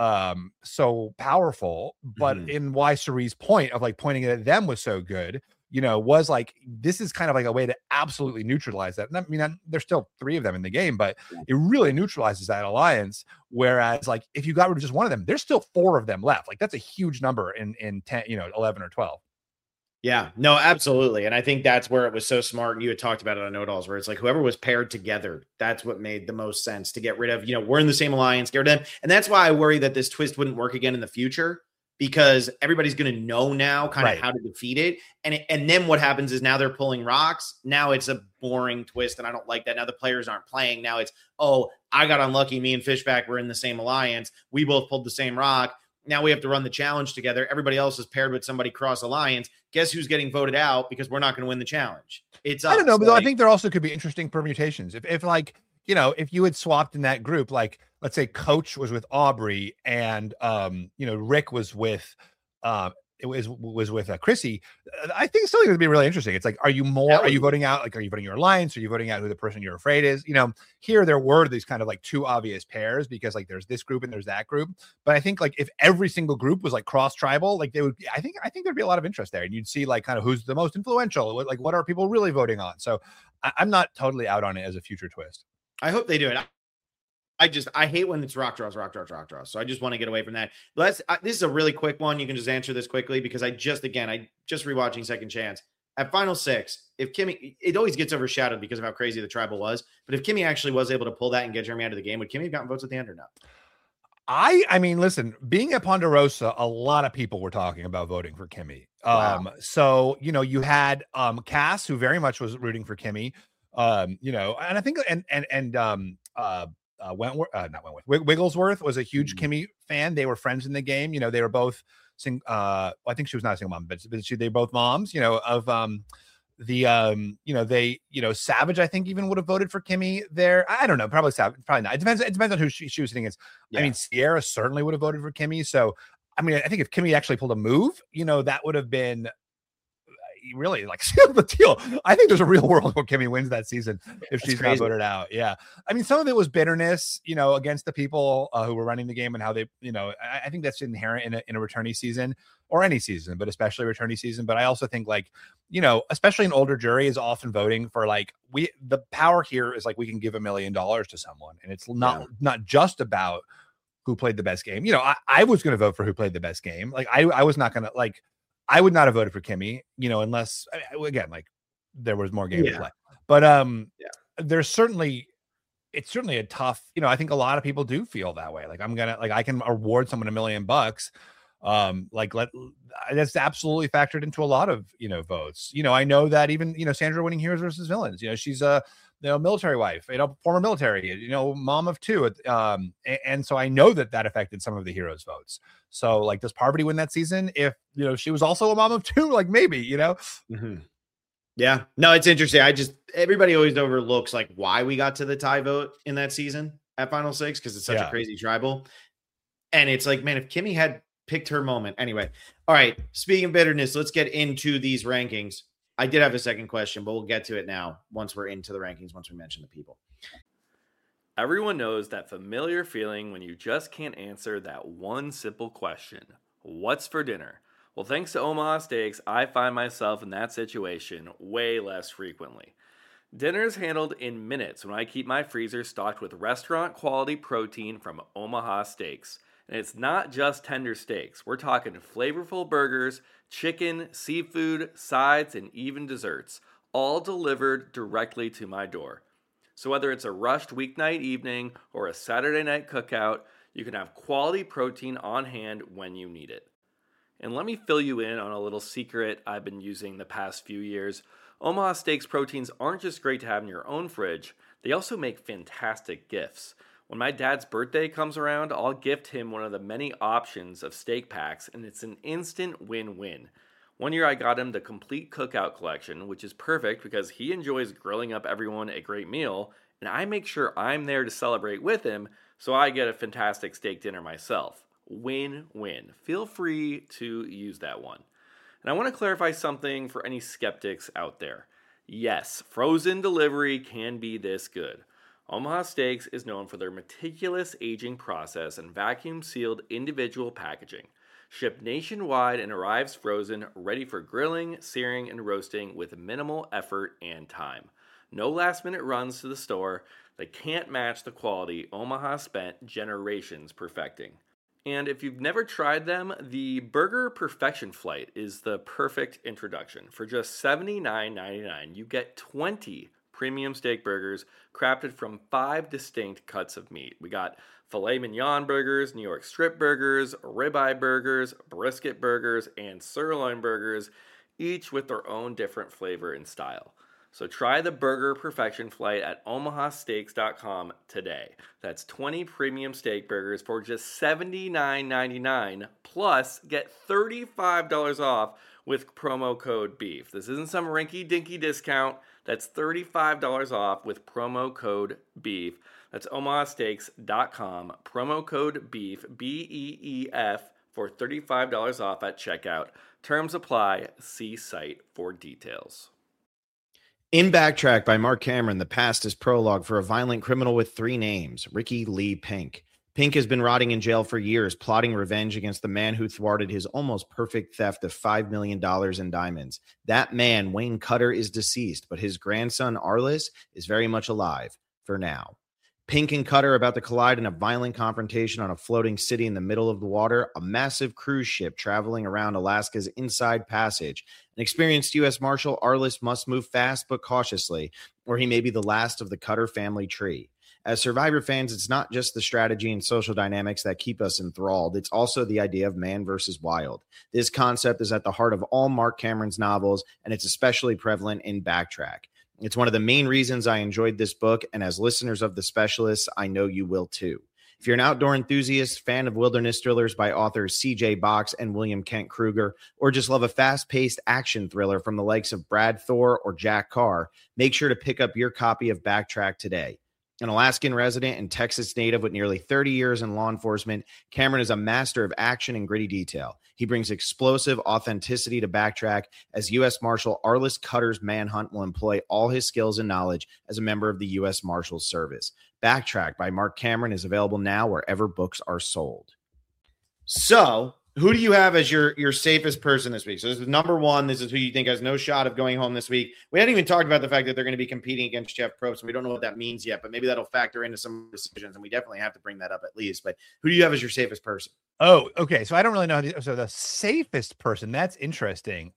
so powerful. But in why Cerie's point of like pointing at them was so good, was like, this is kind of like a way to absolutely neutralize that. And I mean, there's still 3 of them in the game, but it really neutralizes that alliance. Whereas like if you got rid of just one of them, there's still 4 of them left. Like that's a huge number in 10, 11 or 12. Yeah, no, absolutely. And I think that's where it was so smart. And you had talked about it on Know-It-Alls, where it's like whoever was paired together, that's what made the most sense to get rid of. We're in the same alliance, get rid of them. And that's why I worry that this twist wouldn't work again in the future, because everybody's going to know now kind of how to defeat it. And then what happens is now they're pulling rocks. Now it's a boring twist, and I don't like that. Now the players aren't playing. Now it's, oh, I got unlucky. Me and Fishback were in the same alliance. We both pulled the same rock. Now we have to run the challenge together. Everybody else is paired with somebody cross alliance. Guess who's getting voted out because we're not going to win the challenge? It's us. I don't know, but I think there also could be interesting permutations. If like, if you had swapped in that group, like let's say Coach was with Aubrey and Rick was with Chrissy, I think it's something that would be really interesting. It's like, are you voting out? Like, are you voting your alliance? Are you voting out who the person you're afraid is? Here there were these kind of like 2 obvious pairs, because like there's this group and there's that group. But I think like if every single group was like cross tribal, like I think there'd be a lot of interest there, and you'd see like kind of who's the most influential, like what are people really voting on? So I'm not totally out on it as a future twist. I hope they do it. I hate when it's rock draws. So I just want to get away from that. This is a really quick one. You can just answer this quickly, because I just rewatching Second Chance at Final 6. If Kimmy, it always gets overshadowed because of how crazy the tribal was. But if Kimmy actually was able to pull that and get Jeremy out of the game, would Kimmy have gotten votes at the end or not? I mean, listen, being at Ponderosa, a lot of people were talking about voting for Kimmy. Wow. So, you had Cass, who very much was rooting for Kimmy, and I think, Wigglesworth was a huge Kimmy fan. They were friends in the game. They were both I think she was not a single mom, but they both moms, of Savage, I think, even would have voted for Kimmy there. I don't know, probably Savage, probably not. It depends on who she was sitting against. Yeah. I mean, Sierra certainly would have voted for Kimmy. So, I mean, I think if Kimmy actually pulled a move, that would have been really like seal the deal. I think there's a real world where Kimmy wins that season if she's not voted out. Yeah. I mean, some of it was bitterness, against the people who were running the game and how they, I think that's inherent in a returnee season, or any season, but especially returnee season. But I also think like, especially an older jury is often voting for like, the power here is like, we can give $1 million to someone, and it's not just about who played the best game. I was going to vote for who played the best game. Like I was not going to I would not have voted for Kimmy, unless again, like there was more game to play. But there's certainly, it's certainly a tough, I think a lot of people do feel that way. Like I can award someone $1 million. That's absolutely factored into a lot of, votes. I know that even, Sandra winning Heroes versus Villains, she's a, military wife, former military, mom of two. And so I know that affected some of the Heroes votes. So like, does Parvati win that season if, she was also a mom of two? Like maybe, Mm-hmm. Yeah, no, it's interesting. Everybody always overlooks like why we got to the tie vote in that season at Final Six, because it's such a crazy tribal. And it's like, man, if Kimmy had picked her moment. Anyway, all right, speaking of bitterness, let's get into these rankings. I did have a second question, but we'll get to it now once we're into the rankings, once we mention the people. Everyone knows that familiar feeling when you just can't answer that one simple question: what's for dinner? Well, thanks to Omaha Steaks, I find myself in that situation way less frequently. Dinner's handled in minutes when I keep my freezer stocked with restaurant-quality protein from Omaha Steaks. And it's not just tender steaks. We're talking flavorful burgers, chicken, seafood, sides, and even desserts, all delivered directly to my door. So whether it's a rushed weeknight evening or a Saturday night cookout, you can have quality protein on hand when you need it. And let me fill you in on a little secret I've been using the past few years. Omaha Steaks proteins aren't just great to have in your own fridge, they also make fantastic gifts. When my dad's birthday comes around, I'll gift him one of the many options of steak packs, and it's an instant win-win. One year I got him the complete cookout collection, which is perfect because he enjoys grilling up everyone a great meal, and I make sure I'm there to celebrate with him, so I get a fantastic steak dinner myself. Win-win. Feel free to use that one. And I want to clarify something for any skeptics out there. Yes, frozen delivery can be this good. Omaha Steaks is known for their meticulous aging process and vacuum-sealed individual packaging. Shipped nationwide and arrives frozen, ready for grilling, searing, and roasting with minimal effort and time. No last-minute runs to the store. They can't match the quality Omaha spent generations perfecting. And if you've never tried them, the Burger Perfection Flight is the perfect introduction. For just $79.99, you get 20 premium steak burgers crafted from 5 distinct cuts of meat. We got filet mignon burgers, New York strip burgers, ribeye burgers, brisket burgers, and sirloin burgers, each with their own different flavor and style. So try the Burger Perfection Flight at omahasteaks.com today. That's 20 premium steak burgers for just $79.99, plus get $35 off with promo code BEEF. This isn't some rinky-dinky discount. That's $35 off with promo code BEEF. That's omahasteaks.com, promo code BEEF, B-E-E-F, for $35 off at checkout. Terms apply. See site for details. In Backtrack by Mark Cameron, the past is prologue for a violent criminal with 3 names, Ricky Lee Pink. Pink has been rotting in jail for years, plotting revenge against the man who thwarted his almost perfect theft of $5 million in diamonds. That man, Wayne Cutter, is deceased, but his grandson, Arliss, is very much alive, for now. Pink and Cutter are about to collide in a violent confrontation on a floating city in the middle of the water, a massive cruise ship traveling around Alaska's Inside Passage. An experienced U.S. Marshal, Arliss must move fast but cautiously, or he may be the last of the Cutter family tree. As Survivor fans, it's not just the strategy and social dynamics that keep us enthralled. It's also the idea of man versus wild. This concept is at the heart of all Mark Cameron's novels, and it's especially prevalent in Backtrack. It's one of the main reasons I enjoyed this book, and as listeners of The Specialists, I know you will too. If you're an outdoor enthusiast, fan of wilderness thrillers by authors C.J. Box and William Kent Kruger, or just love a fast-paced action thriller from the likes of Brad Thor or Jack Carr, make sure to pick up your copy of Backtrack today. An Alaskan resident and Texas native with nearly 30 years in law enforcement, Cameron is a master of action and gritty detail. He brings explosive authenticity to Backtrack as U.S. Marshal Arliss Cutter's manhunt will employ all his skills and knowledge as a member of the U.S. Marshals Service. Backtrack by Mark Cameron is available now wherever books are sold. So Who do you have as your safest person this week? So this is number one. This is who you think has no shot of going home this week. We hadn't even talked about the fact that they're going to be competing against Jeff Probst, and we don't know what that means yet, but maybe that'll factor into some decisions, and we definitely have to bring that up at least. But who do you have as your safest person? Oh, okay. So I don't really know. So the safest person, that's interesting.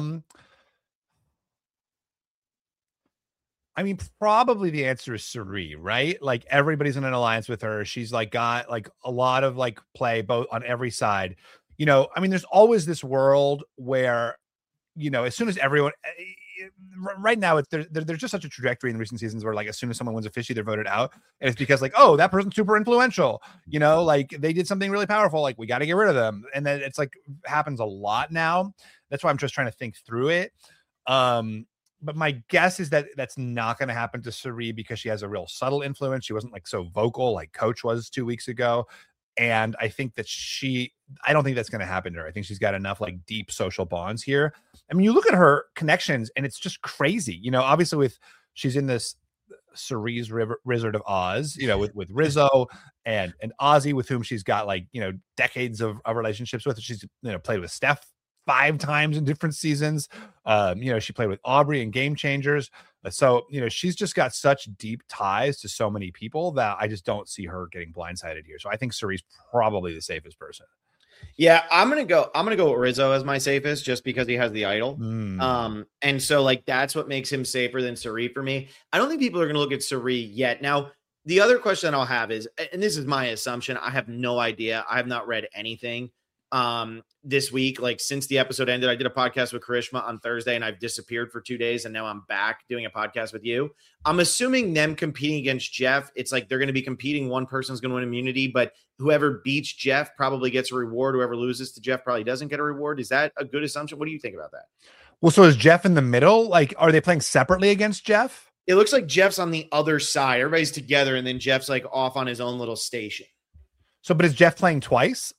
I mean, probably the answer is Cirie, right? Like everybody's in an alliance with her. She's like got like a lot of like play both on every side. I mean, there's always this world where, as soon as everyone right now, there's just such a trajectory in recent seasons where like as soon as someone wins a fishy, they're voted out. And it's because like, oh, that person's super influential, like they did something really powerful. Like we got to get rid of them. And then it's like happens a lot now. That's why I'm just trying to think through it. But my guess is that that's not going to happen to Cirie because she has a real subtle influence. She wasn't like so vocal like Coach was 2 weeks ago. And I think that I don't think that's going to happen to her. I think she's got enough like deep social bonds here. I mean, you look at her connections and it's just crazy, obviously she's in this Cirie's Wizard of Oz, with Rizzo and Ozzy, with whom she's got like, decades of relationships with. She's, played with Steph 5 times in different seasons. She played with Aubrey in Game Changers. So, she's just got such deep ties to so many people that I just don't see her getting blindsided here. So I think Cirie's probably the safest person. Yeah, I'm gonna go with Rizzo as my safest just because he has the idol. And so like that's what makes him safer than Cirie for me. I don't think people are gonna look at Cirie yet. Now, the other question I'll have is, and this is my assumption, I have no idea. I have not read anything this week. Like since the episode ended, I did a podcast with Karishma on Thursday and I've disappeared for 2 days. And now I'm back doing a podcast with you. I'm assuming them competing against Jeff. It's like, they're going to be competing. One person's going to win immunity, but whoever beats Jeff probably gets a reward. Whoever loses to Jeff probably doesn't get a reward. Is that a good assumption? What do you think about that? Well, so is Jeff in the middle? Like, are they playing separately against Jeff? It looks like Jeff's on the other side. Everybody's together. And then Jeff's like off on his own little station. So, but is Jeff playing twice?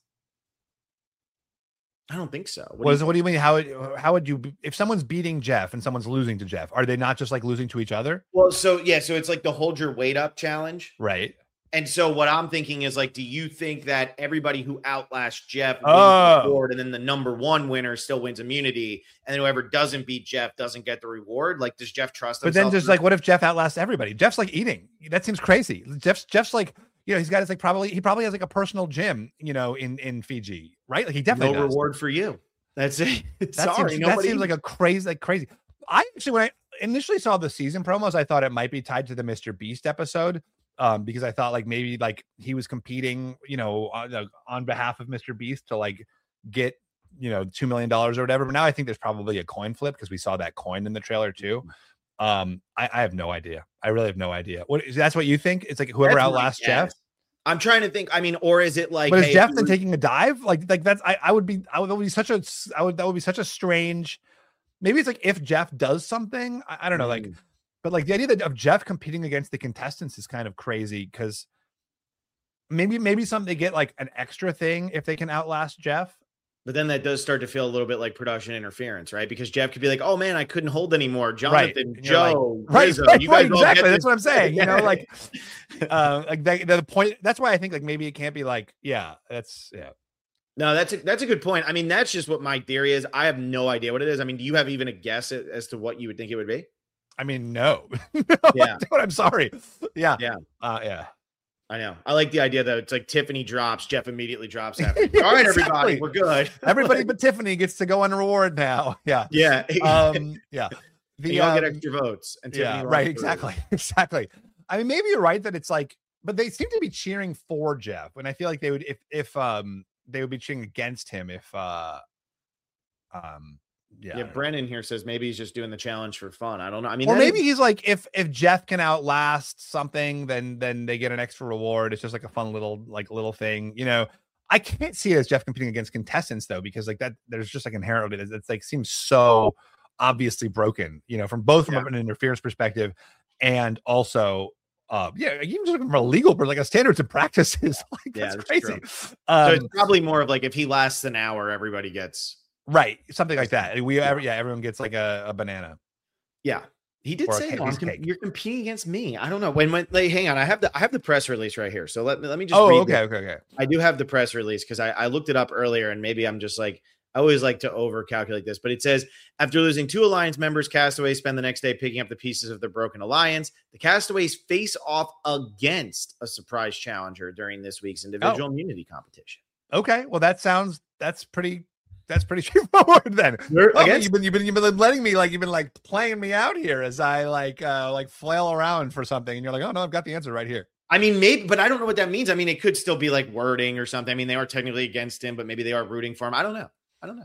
I don't think so. What do you mean? How would you, if someone's beating Jeff and someone's losing to Jeff, are they not just like losing to each other? Well, so it's like the hold your weight up challenge. Right. And so what I'm thinking is like, do you think that everybody who outlasts Jeff wins the reward, and then the number one winner still wins immunity, and then whoever doesn't beat Jeff doesn't get the reward? Like, does Jeff trust himself? But then there's like, what if Jeff outlasts everybody? Jeff's like eating. That seems crazy. Jeff's like, he's got his like he probably has like a personal gym, in Fiji, right? Like he definitely no reward for you. That's it. That seems like a crazy. I actually, when I initially saw the season promos, I thought it might be tied to the Mr. Beast episode. Because I thought like maybe like he was competing, on behalf of Mr. Beast to like get, $2 million or whatever. But now I think there's probably a coin flip because we saw that coin in the trailer too. I have no idea. I really have no idea. That's what you think? It's like whoever outlasts Jeff. I'm trying to think. I mean, or is it like, but is Jeff then taking a dive? Like that's, that would be such a strange, maybe it's like if Jeff does something, I don't know, like, but like the idea of Jeff competing against the contestants is kind of crazy because maybe they get like an extra thing if they can outlast Jeff. But then that does start to feel a little bit like production interference, right? Because Jeff could be like, "Oh man, I couldn't hold anymore." Jonathan, right. Joe, like, Rizzo, right, you guys exactly. That's what I'm saying. Like the point. That's why I think like maybe it can't be like, No, that's a good point. I mean, that's just what my theory is. I have no idea what it is. I mean, do you have even a guess as to what you would think it would be? I mean, no. Yeah. Dude, I'm sorry. Yeah. Yeah. Yeah. I know. I like the idea that it's like Tiffany drops, Jeff immediately drops after. All right, everybody, we're good. Everybody but Tiffany gets to go on reward now. Yeah. Yeah. Yeah. You all get extra votes. And Tiffany right. Exactly. Exactly. I mean, maybe you're right that it's like, but they seem to be cheering for Jeff. And I feel like they would, if they would be cheering against him if Yeah, Brennan here says maybe he's just doing the challenge for fun. I don't know. I mean, or maybe he's like, if Jeff can outlast something, then they get an extra reward. It's just like a fun little thing. I can't see it as Jeff competing against contestants though, because like that there's just like inherently it's like seems so obviously broken. From an interference perspective, and also even just from a legal, like a standards and practices. Like that's crazy. So it's probably more of like if he lasts an hour, everybody gets. Right. Something like that. Everyone gets like a banana. Yeah. He did Or a say cake- no, piece of cake. you're competing against me. I don't know. When like, hang on, I have the press release right here. So let me just Oh, read okay, this. okay. I do have the press release because I looked it up earlier, and maybe I'm just like, I always like to overcalculate this, but it says after losing 2 alliance members, castaways spend the next day picking up the pieces of their broken alliance. The castaways face off against a surprise challenger during this week's individual immunity competition. Okay, well that's pretty straightforward then. You've been letting me you've been playing me out here as I flail around for something, and you're like, oh no, I've got the answer right here. I mean, maybe, but I don't know what that means. I mean, it could still be like wording or something. I mean, they are technically against him, but maybe they are rooting for him. I don't know.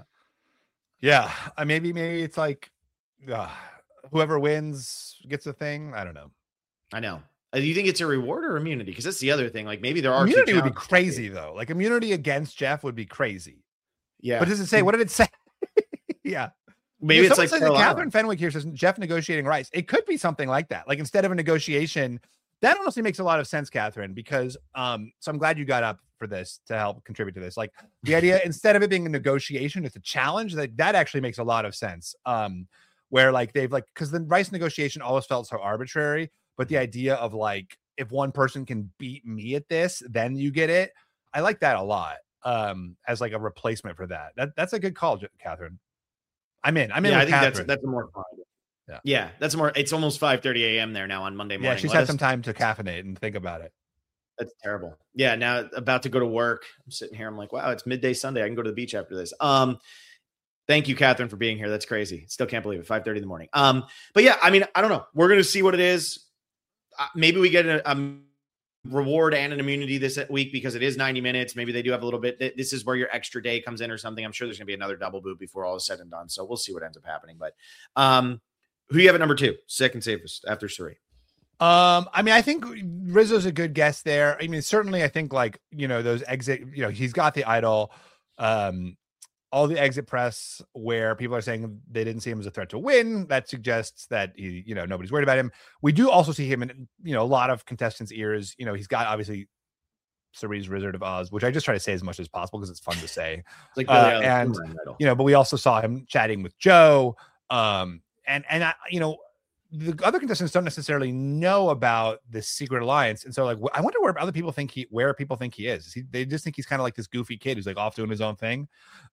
Yeah, maybe it's like whoever wins gets a thing. I don't know. I know. Do you think it's a reward or immunity? Because that's the other thing. Like maybe there are immunity would be crazy though. Like immunity against Jeff would be crazy. Yeah. But does it say? What did it say? Yeah. Maybe it's like Catherine Fenwick here says Jeff negotiating rights. It could be something like that. Like instead of a negotiation, that honestly makes a lot of sense, Catherine, because so I'm glad you got up for this to help contribute to this. Like the idea, instead of it being a negotiation, it's a challenge. That actually makes a lot of sense. Where like they've because the rights negotiation always felt so arbitrary, but the idea of like if one person can beat me at this, then you get it. I like that a lot. As like a replacement for that. That's a good call, Catherine. I'm in. I think Catherine. that's a more fun. Yeah, that's more. It's almost 5:30 a.m. there now on Monday morning. Yeah, she's had some time to caffeinate and think about it. That's terrible. Yeah, now about to go to work. I'm sitting here. I'm like, wow, it's midday Sunday. I can go to the beach after this. Thank you, Catherine, for being here. That's crazy. Still can't believe it. 5:30 in the morning. But yeah, I mean, I don't know. We're gonna see what it is. Maybe we get a reward and an immunity this week because it is 90 minutes. Maybe they do have a little bit. This is where your extra day comes in or something. I'm sure there's gonna be another double boot before all is said and done. So we'll see what ends up happening. But who do you have at number 2? Second safest after Cirie? I mean, I think Rizzo's a good guess there. I mean, certainly I think those exit, he's got the idol, all the exit press where people are saying they didn't see him as a threat to win. That suggests that he, nobody's worried about him. We do also see him in, a lot of contestants' ears. He's got obviously Cirie's Wizard of Oz, which I just try to say as much as possible because it's fun to say. Like, but we also saw him chatting with Joe. And I, the other contestants don't necessarily know about this secret alliance, and so I wonder where other people think people think he is. They just think he's kind of like this goofy kid who's like off doing his own thing.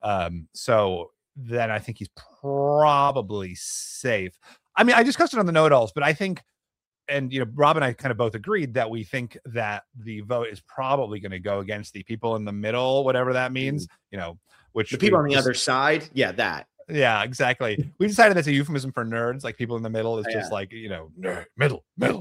So then I think he's probably safe. I mean, I discussed it on the know-it-alls, but I think, and Rob and I kind of both agreed that we think that the vote is probably going to go against the people in the middle, whatever that means. Which the people on the other side, that. Yeah, exactly. We decided that's a euphemism for nerds. Like people in the middle is just nerd, middle.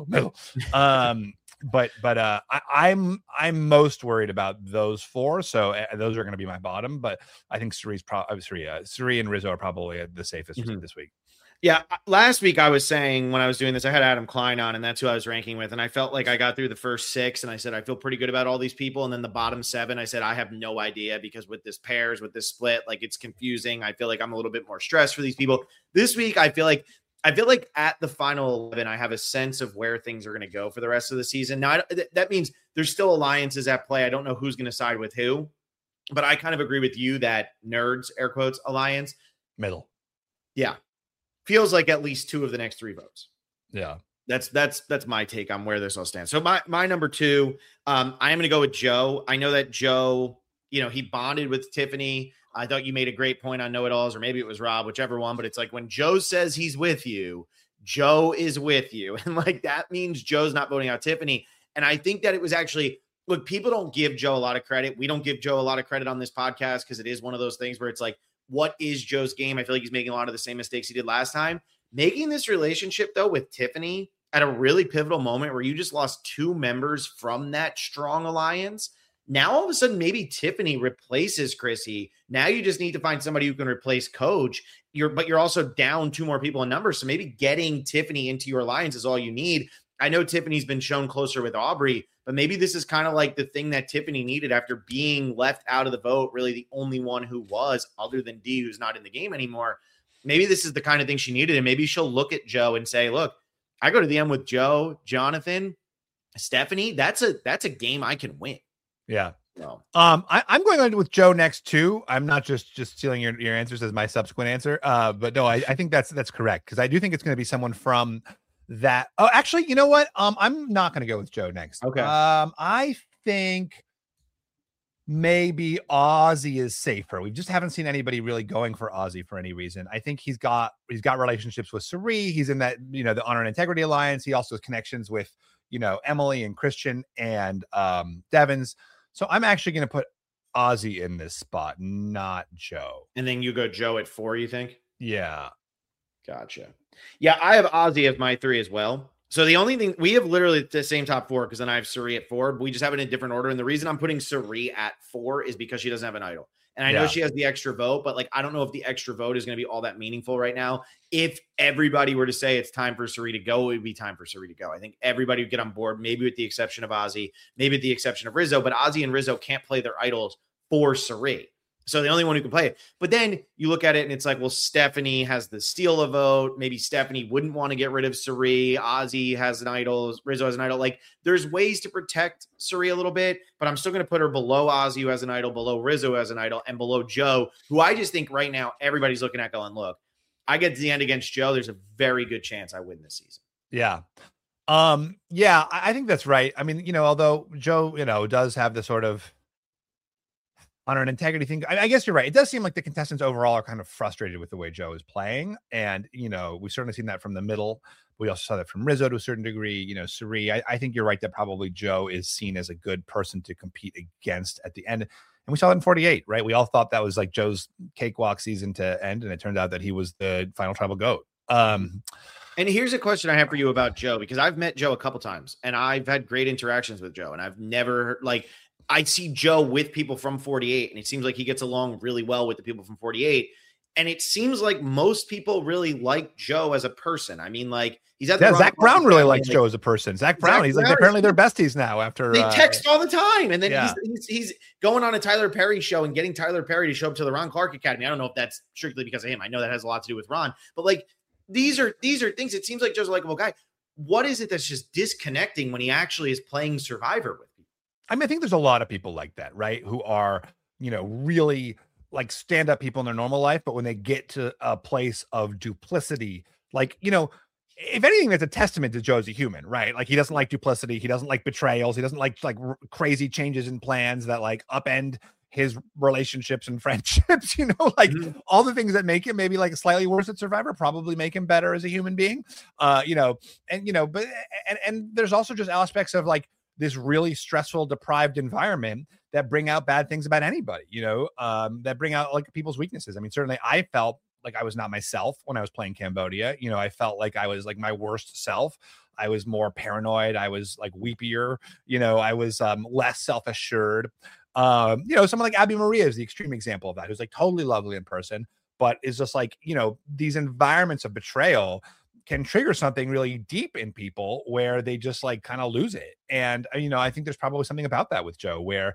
But I'm most worried about those 4. So those are going to be my bottom. But I think Cirie and Rizzo are probably the safest this week. Yeah, last week I was saying when I was doing this, I had Adam Klein on, and that's who I was ranking with. And I felt like I got through the first 6, and I said I feel pretty good about all these people. And then the bottom 7, I said I have no idea because with this this split, it's confusing. I feel like I'm a little bit more stressed for these people. This week, I feel like at the final 11, I have a sense of where things are going to go for the rest of the season. Now, that means there's still alliances at play. I don't know who's going to side with who, but I kind of agree with you that nerds, air quotes, alliance. Middle. Yeah. Feels like at least 2 of the next 3 votes. Yeah. That's my take on where this all stands. So my number 2, I am going to go with Joe. I know that Joe, he bonded with Tiffany. I thought you made a great point on know-it-alls, or maybe it was Rob, whichever one, but it's like when Joe says he's with you, Joe is with you. And that means Joe's not voting out Tiffany. And I think that it was actually, look, people don't give Joe a lot of credit. We don't give Joe a lot of credit on this podcast because it is one of those things where it's like, what is Joe's game? I feel like he's making a lot of the same mistakes he did last time. Making this relationship, though, with Tiffany at a really pivotal moment where you just lost 2 members from that strong alliance. Now, all of a sudden, maybe Tiffany replaces Chrissy. Now you just need to find somebody who can replace Coach. But you're also down 2 more people in numbers. So maybe getting Tiffany into your alliance is all you need. I know Tiffany's been shown closer with Aubrey, but maybe this is kind of like the thing that Tiffany needed after being left out of the vote, really the only one who was, other than D, who's not in the game anymore. Maybe this is the kind of thing she needed, and maybe she'll look at Joe and say, look, I go to the end with Joe, Jonathan, Stephanie. That's a game I can win. Yeah. Well, I'm going on with Joe next too. I'm not just stealing your answers as my subsequent answer. But no, I think that's correct, because I do think it's going to be someone from that. Oh, actually, you know what? I'm not going to go with Joe next. Okay. I think maybe Ozzy is safer. We just haven't seen anybody really going for Ozzy for any reason. I think he's got relationships with Cirie. He's in that, the Honor and Integrity Alliance. He also has connections with, Emily and Christian and Devins. So I'm actually going to put Ozzy in this spot, not Joe. And then you go Joe at 4, you think? Yeah. Gotcha. Yeah, I have Ozzy as my 3 as well. So the only thing, we have literally the same top 4, because then I have Cirie at 4, but we just have it in a different order. And the reason I'm putting Cirie at 4 is because she doesn't have an idol. And I know she has the extra vote, but I don't know if the extra vote is going to be all that meaningful right now. If everybody were to say it's time for Cirie to go, it would be time for Cirie to go. I think everybody would get on board, maybe with the exception of Ozzy, maybe with the exception of Rizzo, but Ozzy and Rizzo can't play their idols for Cirie. So the only one who can play it. But then you look at it and it's like, well, Stephanie has the steal a vote. Maybe Stephanie wouldn't want to get rid of Cirie. Ozzy has an idol. Rizzo has an idol. There's ways to protect Cirie a little bit, but I'm still going to put her below Ozzy, who has an idol, below Rizzo, who has an idol, and below Joe, who I just think right now everybody's looking at going, look, I get to the end against Joe. There's a very good chance I win this season. Yeah. I think that's right. I mean, although Joe, does have the sort of honor and integrity thing. I guess you're right. It does seem like the contestants overall are kind of frustrated with the way Joe is playing. And, we've certainly seen that from the middle. We also saw that from Rizzo to a certain degree, Cirie. I think you're right that probably Joe is seen as a good person to compete against at the end. And we saw that in 48, right? We all thought that was like Joe's cakewalk season to end. And it turned out that he was the final tribal goat. And here's a question I have for you about Joe, because I've met Joe a couple times and I've had great interactions with Joe, and I've never I see Joe with people from 48, and it seems like he gets along really well with the people from 48. And it seems like most people really like Joe as a person. I mean, he's at the Zach Brown really likes Joe as a person. Zach Brown, he's apparently they're besties now after they text all the time. And then he's going on a Tyler Perry show and getting Tyler Perry to show up to the Ron Clark Academy. I don't know if that's strictly because of him. I know that has a lot to do with Ron, but these are things. It seems like Joe's a likable guy. What is it that's just disconnecting when he actually is playing Survivor with people? I mean, I think there's a lot of people like that, right? Who are, really stand-up people in their normal life, but when they get to a place of duplicity, if anything, that's a testament to Joe as a human, right? He doesn't like duplicity. He doesn't like betrayals. He doesn't like crazy changes in plans that upend his relationships and friendships, all the things that make him maybe slightly worse at Survivor probably make him better as a human being. But there's also just aspects of this really stressful, deprived environment that bring out bad things about anybody, that bring out people's weaknesses. I mean, certainly I felt like I was not myself when I was playing Cambodia. I felt like I was my worst self. I was more paranoid. I was weepier, I was less self-assured. Someone like Abby Maria is the extreme example of that, who's totally lovely in person, but is just these environments of betrayal can trigger something really deep in people where they just kind of lose it. And, I think there's probably something about that with Joe where,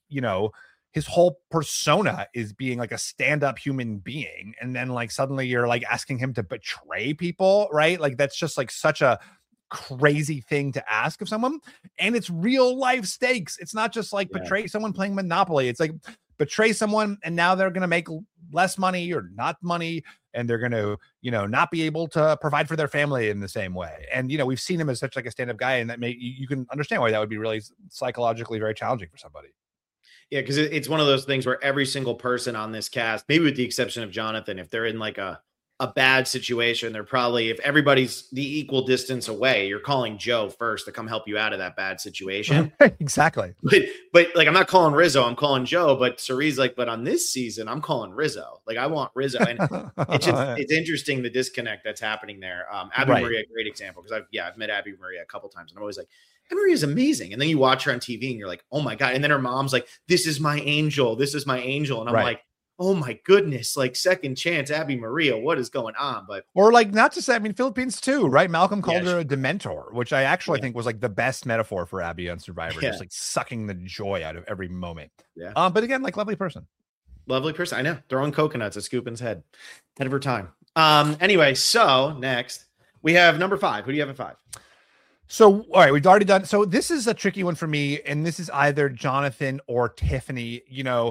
his whole persona is being a stand-up human being. And then suddenly you're asking him to betray people, right? That's just such a crazy thing to ask of someone. And it's real life stakes. It's not just betray someone playing Monopoly. It's betray someone and now they're going to make less money or not money, and they're going to, not be able to provide for their family in the same way. And, we've seen him as such a stand-up guy, and that you can understand why that would be really psychologically very challenging for somebody. Yeah, because it's one of those things where every single person on this cast, maybe with the exception of Jonathan, if they're in a bad situation, they're probably, if everybody's the equal distance away, you're calling Joe first to come help you out of that bad situation. Exactly. But I'm not calling Rizzo, I'm calling Joe, but Cirie's but on this season, I'm calling Rizzo. I want Rizzo. And it's interesting, the disconnect that's happening there. Abby Maria, great example, because I've met Abby Maria a couple times, and I'm always Abby Maria is amazing. And then you watch her on TV and you're oh my God. And then her mom's this is my angel. This is my angel. And I'm oh my goodness, second chance, Abby Maria, what is going on? But not to say, I mean, Philippines too, right? Malcolm called her a dementor, which I actually think was the best metaphor for Abby on Survivor, just sucking the joy out of every moment. Yeah. But again, lovely person. Lovely person. I know. Throwing coconuts at Scoopin's head. Head of her time. Anyway, so next we have number 5. Who do you have at 5? So, all right, we've already done. So this is a tricky one for me, and this is either Jonathan or Tiffany.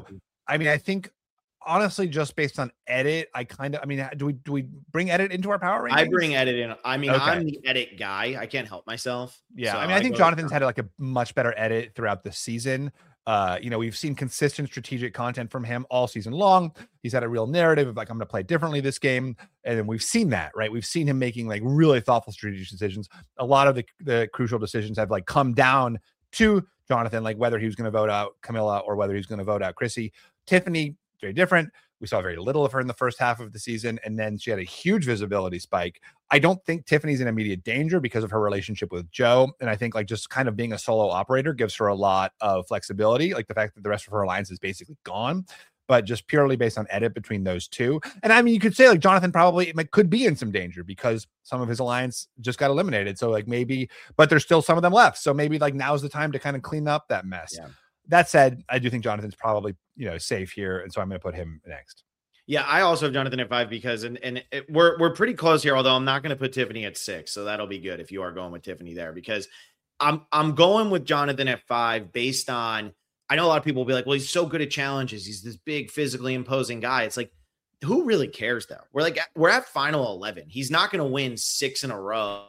I mean, I think honestly, just based on edit, do we bring edit into our power rankings? I bring edit in. I mean, Okay. I'm the edit guy. I can't help myself. Yeah, So I mean, I think Jonathan's had like a much better edit throughout the season. We've seen consistent strategic content from him all season long. He's had a real narrative of like, I'm going to play differently this game. And then we've seen that, right? We've seen him making like really thoughtful strategic decisions. A lot of the crucial decisions have like come down to Jonathan, like whether he was going to vote out Camilla or whether he's going to vote out Chrissy. Tiffany, very different. We saw very little of her in the first half of the season, and then she had a huge visibility spike. I don't think Tiffany's in immediate danger because of her relationship with Joe, and I think like just kind of being a solo operator gives her a lot of flexibility, like the fact that the rest of her alliance is basically gone, but just purely based on edit between those two. And I mean, you could say like Jonathan probably could be in some danger because some of his alliance just got eliminated. So like maybe, but there's still some of them left. So maybe like now's the time to kind of clean up that mess. Yeah. That said, I do think Jonathan's probably, safe here. And so I'm going to put him next. Yeah, I also have Jonathan at 5 because we're pretty close here, although I'm not going to put Tiffany at 6. So that'll be good if you are going with Tiffany there, because I'm going with Jonathan at 5 based on, I know a lot of people will be like, well, he's so good at challenges. He's this big physically imposing guy. It's like, who really cares though? We're at final 11. He's not going to win 6 in a row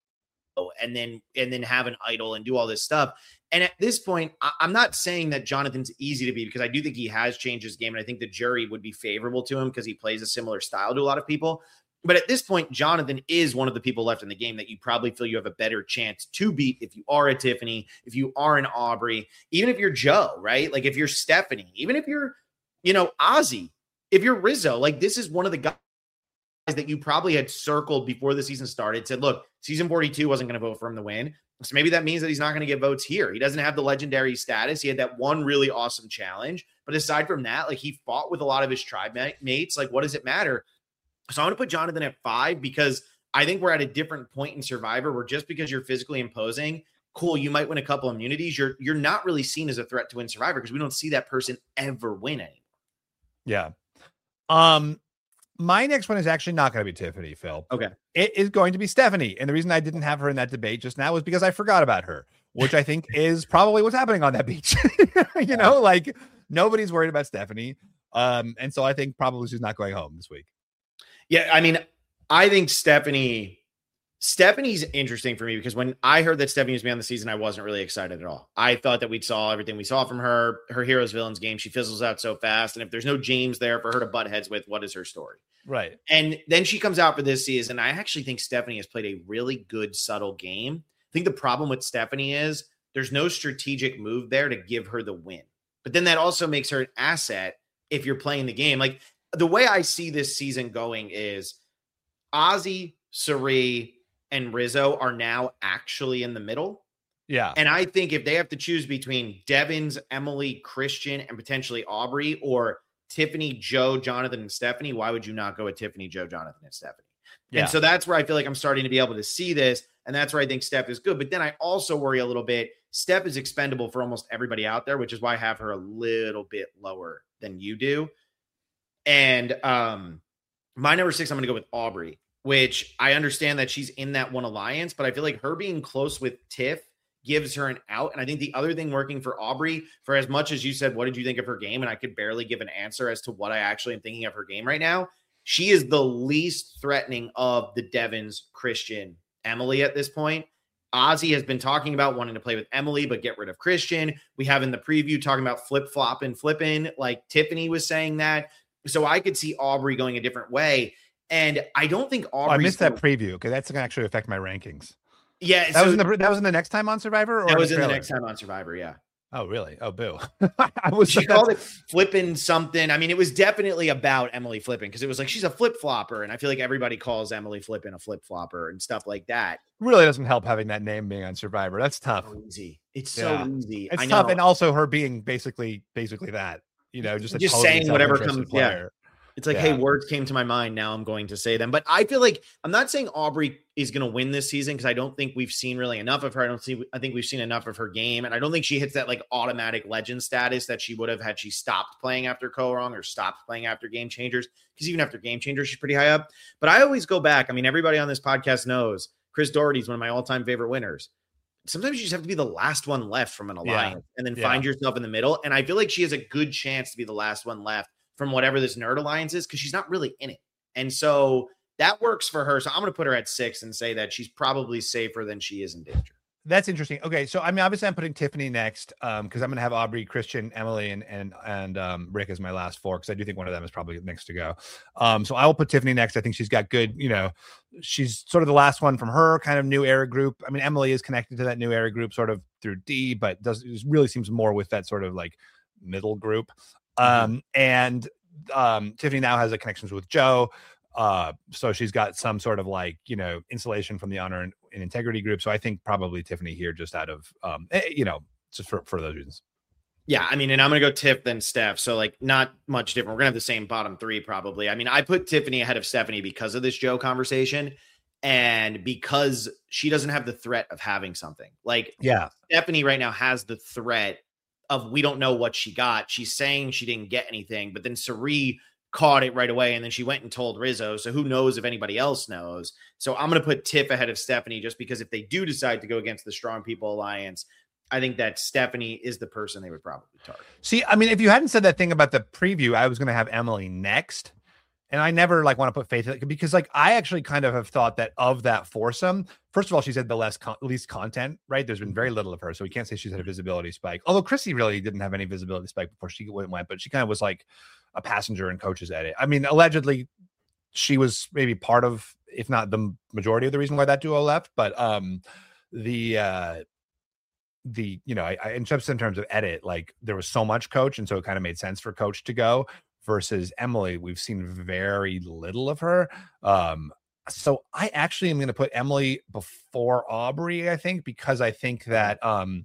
and then have an idol and do all this stuff. And at this point, I'm not saying that Jonathan's easy to beat because I do think he has changed his game. And I think the jury would be favorable to him because he plays a similar style to a lot of people. But at this point, Jonathan is one of the people left in the game that you probably feel you have a better chance to beat if you are a Tiffany, if you are an Aubrey, even if you're Joe, right? Like if you're Stephanie, even if you're, Ozzy, if you're Rizzo, like this is one of the guys that you probably had circled before the season started, said, look, season 42 wasn't going to vote for him to win. So maybe that means that he's not going to get votes here. He doesn't have the legendary status. He had that one really awesome challenge. But aside from that, like he fought with a lot of his tribe mates. Like, what does it matter? So I'm going to put Jonathan at 5 because I think we're at a different point in Survivor where just because you're physically imposing, cool, you might win a couple immunities. You're not really seen as a threat to win Survivor because we don't see that person ever win anymore. Yeah. My next one is actually not going to be Tiffany, Phil. Okay. It is going to be Stephanie. And the reason I didn't have her in that debate just now was because I forgot about her, which I think is probably what's happening on that beach. Like nobody's worried about Stephanie. And so I think probably she's not going home this week. Yeah. I mean, I think Stephanie's interesting for me because when I heard that Stephanie was be on the season, I wasn't really excited at all. I thought that we'd saw everything we saw from her heroes villains game. She fizzles out so fast. And if there's no James there for her to butt heads with, what is her story? Right. And then she comes out for this season. I actually think Stephanie has played a really good, subtle game. I think the problem with Stephanie is there's no strategic move there to give her the win. But then that also makes her an asset if you're playing the game. Like the way I see this season going is Ozzy, Cirie, and Rizzo are now actually in the middle. Yeah. And I think if they have to choose between Devins, Emily, Christian, and potentially Aubrey, or Tiffany, Joe, Jonathan, and Stephanie, why would you not go with Tiffany, Joe, Jonathan, and Stephanie? Yeah. And so that's where I feel like I'm starting to be able to see this. And that's where I think Steph is good. But then I also worry a little bit. Steph is expendable for almost everybody out there, which is why I have her a little bit lower than you do. And my number 6, I'm going to go with Aubrey, which I understand that she's in that one alliance, but I feel like her being close with Tiff gives her an out. And I think the other thing working for Aubrey, for as much as you said, what did you think of her game? And I could barely give an answer as to what I actually am thinking of her game right now. She is the least threatening of the Devins, Christian, Emily at this point. Ozzy has been talking about wanting to play with Emily, but get rid of Christian. We have in the preview talking about flip-flopping, flipping, like Tiffany was saying that. So I could see Aubrey going a different way. And I don't think Aubrey. I missed that preview because that's going to actually affect my rankings. Yeah, that was in the next time on Survivor, or that was in the next time on Survivor. Yeah. Oh, really? Oh, boo. She called it flipping something. I mean, it was definitely about Emily flipping because it was like she's a flip flopper, and I feel like everybody calls Emily flipping a flip flopper and stuff like that. Really doesn't help having that name being on Survivor. That's tough. So easy. It's so easy. It's tough, and also her being basically that. Just totally saying whatever comes. Player. Yeah. It's like, hey, words came to my mind. Now I'm going to say them. But I feel like I'm not saying Aubrey is going to win this season because I don't think we've seen really enough of her. I think we've seen enough of her game. And I don't think she hits that like automatic legend status that she would have had she stopped playing after Kaoh Rong or stopped playing after Game Changers. Because even after Game Changers, she's pretty high up. But I always go back. I mean, everybody on this podcast knows Chris Doherty is one of my all-time favorite winners. sometimes you just have to be the last one left from an alliance and then Yeah. find yourself in the middle. And I feel like she has a good chance to be the last one left from whatever this nerd alliance is, because she's not really in it. And so that works for her. So I'm going to put her at 6 and say that she's probably safer than she is in danger. That's interesting. Okay, so I mean, obviously, I'm putting Tiffany next because I'm going to have Aubrey, Christian, Emily, and Rick as my last 4 because I do think one of them is probably next to go. So I will put Tiffany next. I think she's got good. She's sort of the last one from her kind of new era group. I mean, Emily is connected to that new era group sort of through D, but it really seems more with that sort of like middle group. And Tiffany now has connections with Joe. So she's got some sort of like, insulation from the honor and integrity group. So I think probably Tiffany here just out of, just for those reasons. Yeah. I mean, and I'm going to go Tiff then Steph. So like not much different. We're going to have the same bottom 3 probably. I mean, I put Tiffany ahead of Stephanie because of this Joe conversation and because she doesn't have the threat of having something. Like Stephanie right now has the threat of, we don't know what she got. She's saying she didn't get anything, but then Cirie caught it right away. And then she went and told Rizzo. So who knows if anybody else knows. So I'm going to put Tiff ahead of Stephanie just because if they do decide to go against the Strong People Alliance, I think that Stephanie is the person they would probably target. See, I mean, if you hadn't said that thing about the preview, I was going to have Emily next. And I never want to put faith in it because I actually kind of have thought that of that foursome, first of all, she's had the least content, right? There's been very little of her. So we can't say she's had a visibility spike. Although Chrissy really didn't have any visibility spike before she went, but she kind of was like a passenger in Coach's edit. I mean, allegedly she was maybe part of, if not the majority of the reason why that duo left. But in terms of edit, like there was so much Coach. And so it kind of made sense for Coach to go. Versus Emily, we've seen very little of her. So I actually am going to put Emily before Aubrey, I think, because I think that, I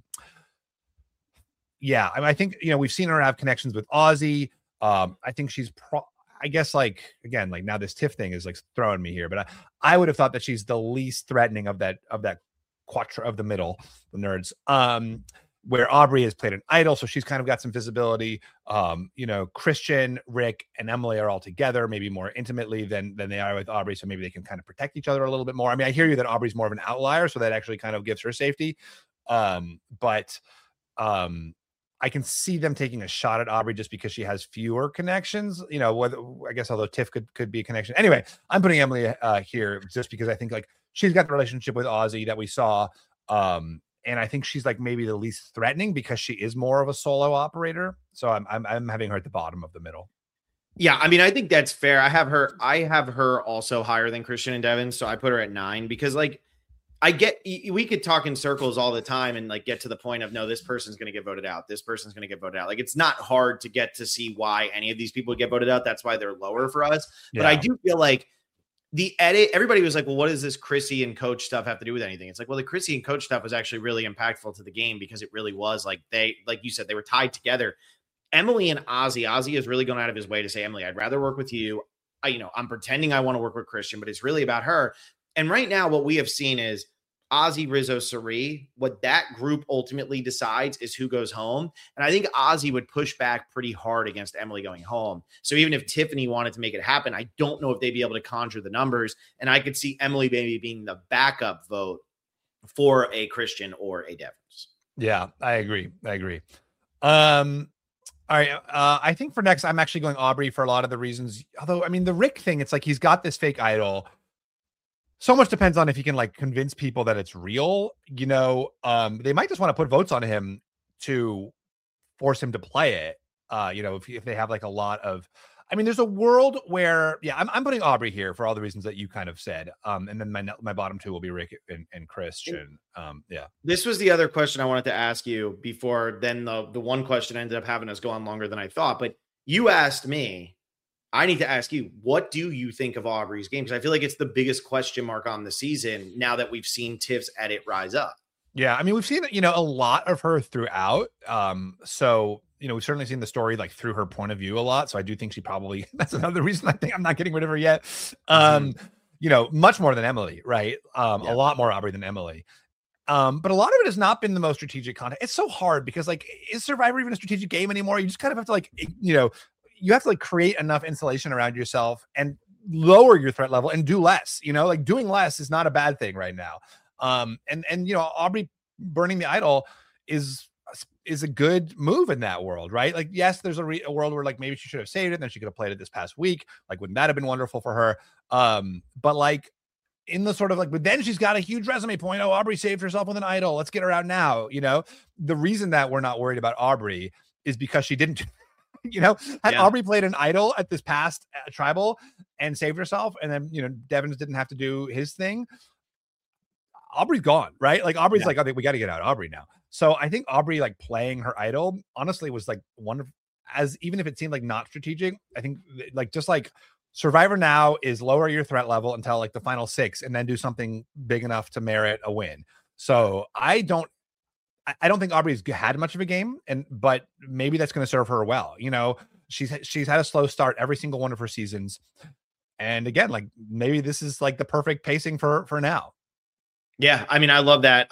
think, we've seen her have connections with Ozzy. I think she's, I guess, like, again, like now this Tiff thing is like throwing me here, but I would have thought that she's the least threatening of that quattro of the middle, the nerds. Where Aubrey has played an idol, so she's kind of got some visibility. Christian, Rick, and Emily are all together, maybe more intimately than they are with Aubrey, so maybe they can kind of protect each other a little bit more. I mean, I hear you that Aubrey's more of an outlier, so that actually kind of gives her safety. But I can see them taking a shot at Aubrey just because she has fewer connections. I guess although Tiff could be a connection. Anyway, I'm putting Emily here just because I think like she's got the relationship with Ozzy that we saw. And I think she's like maybe the least threatening because she is more of a solo operator. So I'm having her at the bottom of the middle. Yeah, I mean, I think that's fair. I have her also higher than Christian and Devin, so I put her at 9 because like we could talk in circles all the time and like get to the point of no, this person's going to get voted out. This person's going to get voted out. Like it's not hard to get to see why any of these people get voted out. That's why they're lower for us. Yeah. But I do feel like the edit, everybody was like, well, what does this Chrissy and Coach stuff have to do with anything? It's like, well, the Chrissy and Coach stuff was actually really impactful to the game because it really was like like you said, they were tied together. Emily and Ozzy has really gone out of his way to say, Emily, I'd rather work with you. I'm pretending I want to work with Christian, but it's really about her. And right now what we have seen is Ozzy, Rizzo, Cirie. What that group ultimately decides is who goes home. And I think Ozzy would push back pretty hard against Emily going home. So even if Tiffany wanted to make it happen, I don't know if they'd be able to conjure the numbers. And I could see Emily maybe being the backup vote for a Christian or a Devins. Yeah, I agree. All right. I think for next, I'm actually going Aubrey for a lot of the reasons. Although, I mean, the Rick thing, it's like he's got this fake idol. So much depends on if he can like convince people that it's real. They might just want to put votes on him to force him to play it. If they have like a lot of, I mean, there's a world where, I'm putting Aubrey here for all the reasons that you kind of said. And then my bottom 2 will be Rick and Christian. This was the other question I wanted to ask you before then the one question ended up having us go on longer than I thought, but you asked me, I need to ask you, what do you think of Aubrey's game? Because I feel like it's the biggest question mark on the season now that we've seen Tiff's edit rise up. Yeah, I mean, we've seen, a lot of her throughout. So, we've certainly seen the story like through her point of view a lot. So I do think she probably, that's another reason I think I'm not getting rid of her yet. Much more than Emily, right? A lot more Aubrey than Emily. But a lot of it has not been the most strategic content. It's so hard because like, is Survivor even a strategic game anymore? You just kind of have to like, you have to like create enough insulation around yourself and lower your threat level and do less, like doing less is not a bad thing right now. And Aubrey burning the idol is a good move in that world, right? Like, yes, there's a world where like maybe she should have saved it, and then she could have played it this past week. Like, wouldn't that have been wonderful for her? But like in the sort of like, but then she's got a huge resume point. Oh, Aubrey saved herself with an idol. Let's get her out now. The reason that we're not worried about Aubrey is because she didn't. Had Aubrey played an idol at this past tribal and saved herself, and then Devins didn't have to do his thing, Aubrey's gone, right? Like Aubrey's like, I think we got to get out Aubrey now. So I think Aubrey like playing her idol honestly was like wonderful, as even if it seemed like not strategic. I think like just like Survivor now is lower your threat level until like the final 6 and then do something big enough to merit a win. So I don't think Aubrey's had much of a game, but maybe that's going to serve her well. She's had a slow start every single one of her seasons. And again, like maybe this is like the perfect pacing for now. Yeah. I mean, I love that.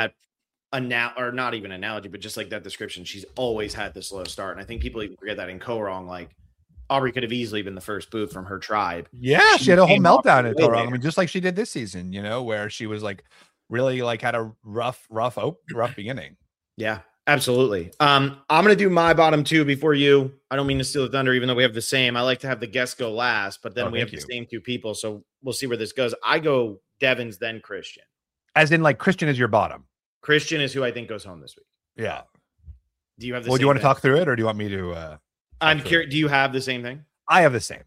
Or not even analogy, but just like that description. She's always had the slow start. And I think people even forget that in Ko-Rong, like Aubrey could have easily been the first boot from her tribe. Yeah. She had a whole meltdown at Ko-Rong. I mean, just like she did this season, where she was like really like had a rough beginning. Yeah, absolutely. I'm going to do my bottom 2 before you. I don't mean to steal the thunder, even though we have the same. I like to have the guests go last, but then we have the same 2 people. So we'll see where this goes. I go Devins, then Christian. As in like Christian is your bottom. Christian is who I think goes home this week. Yeah. Do you have the Well, do you want to talk through it, or do you want me to? I'm curious. Do you have the same thing? I have the same.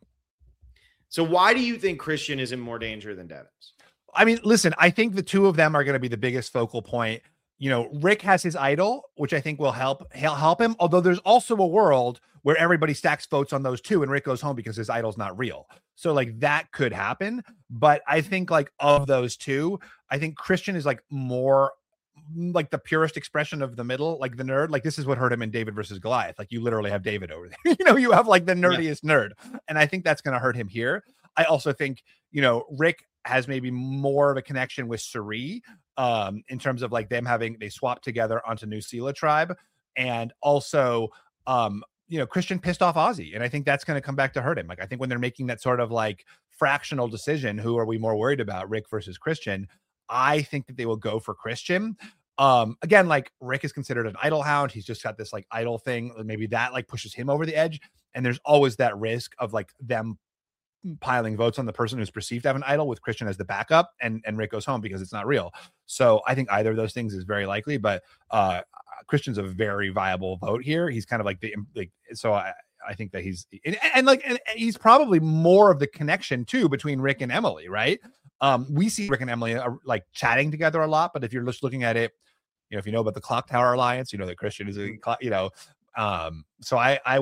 So why do you think Christian is in more danger than Devins? I mean, listen, I think the 2 of them are going to be the biggest focal point. Rick has his idol, which I think will help him. Although there's also a world where everybody stacks votes on those 2 and Rick goes home because his idol's not real. So like that could happen. But I think like of those 2, I think Christian is like more like the purest expression of the middle, like the nerd. Like this is what hurt him in David versus Goliath. Like you literally have David over there. You have like the nerdiest nerd. And I think that's going to hurt him here. I also think, Rick has maybe more of a connection with Cirie in terms of like them they swapped together onto New Sela tribe. And also, Christian pissed off Ozzy. And I think that's going to come back to hurt him. Like, I think when they're making that sort of like fractional decision, who are we more worried about, Rick versus Christian? I think that they will go for Christian. Again, like Rick is considered an idol hound. He's just got this like idol thing. Maybe that like pushes him over the edge. And there's always that risk of like them piling votes on the person who's perceived to have an idol with Christian as the backup, and Rick goes home because it's not real. So I think either of those things is very likely, but Christian's a very viable vote here. He's kind of like so I think that he's he's probably more of the connection too between Rick and Emily, right? We see Rick and Emily are like chatting together a lot, but if you're just looking at it, if you know about the Clock Tower Alliance, that Christian is so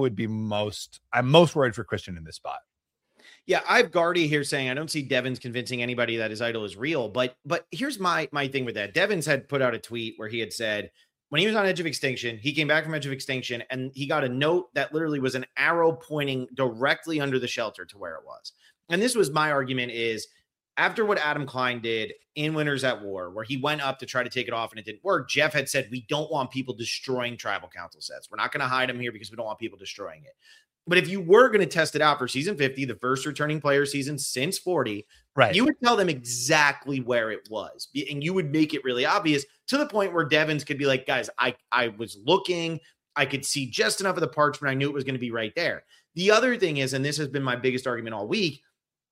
I'm most worried for Christian in this spot. Yeah, I have Gardy here saying I don't see Devins convincing anybody that his idol is real, but here's my thing with that. Devins had put out a tweet where he had said when he was on Edge of Extinction, he came back from Edge of Extinction and he got a note that literally was an arrow pointing directly under the shelter to where it was. And this was my argument is after what Adam Klein did in Winners at War, where he went up to try to take it off and it didn't work, Jeff had said, we don't want people destroying tribal council sets. We're not going to hide them here because we don't want people destroying it. But if you were going to test it out for season 50, the first returning player season since 40, right, you would tell them exactly where it was. And you would make it really obvious to the point where Devins could be like, guys, I was looking, I could see just enough of the parchment. I knew it was going to be right there. The other thing is, and this has been my biggest argument all week,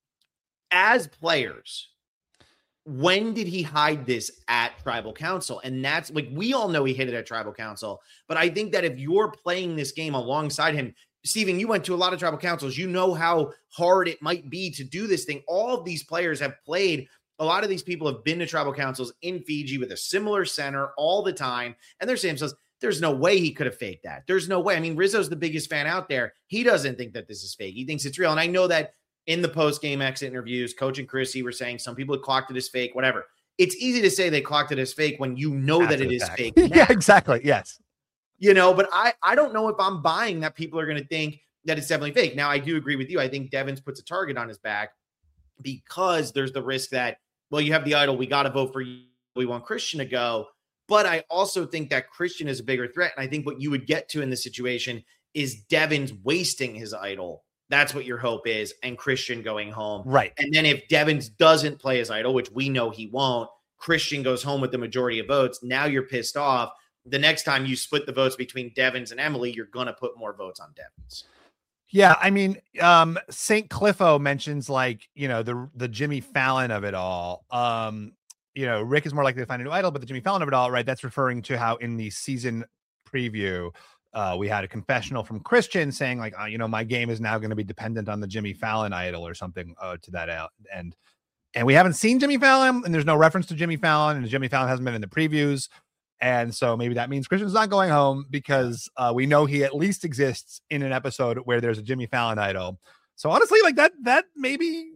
as players, when did he hide this at tribal council? And that's like, we all know he hid it at tribal council, but I think that if you're playing this game alongside him, Steven, you went to a lot of tribal councils. You know how hard it might be to do this thing. All of these players have played. A lot of these people have been to tribal councils in Fiji with a similar center all the time. And they're saying themselves, there's no way he could have faked that. There's no way. I mean, Rizzo's the biggest fan out there. He doesn't think that this is fake. He thinks it's real. And I know that in the post-game exit interviews, Coach and Chrissy were saying some people had clocked it as fake, whatever. It's easy to say they clocked it as fake when you know that it is fake. Yeah, exactly. Yes. But I don't know if I'm buying that people are going to think that it's definitely fake. Now, I do agree with you. I think Devins puts a target on his back because there's the risk that, well, you have the idol. We got to vote for you. We want Christian to go. But I also think that Christian is a bigger threat. And I think what you would get to in this situation is Devins wasting his idol. That's what your hope is. And Christian going home. Right. And then if Devins doesn't play his idol, which we know he won't, Christian goes home with the majority of votes. Now you're pissed off. The next time you split the votes between Devins and Emily, you're going to put more votes on Devins. Yeah, I mean, St. Cliffo mentions like, you know, the Jimmy Fallon of it all. You know, Rick is more likely to find a new idol, but the Jimmy Fallon of it all, right? That's referring to how in the season preview, we had a confessional from Christian saying like, you know, my game is now going to be dependent on the Jimmy Fallon idol or something to that out. And we haven't seen Jimmy Fallon, and there's no reference to Jimmy Fallon, and Jimmy Fallon hasn't been in the previews. And so maybe that means Christian's not going home because we know he at least exists in an episode where there's a Jimmy Fallon idol. So honestly, like that maybe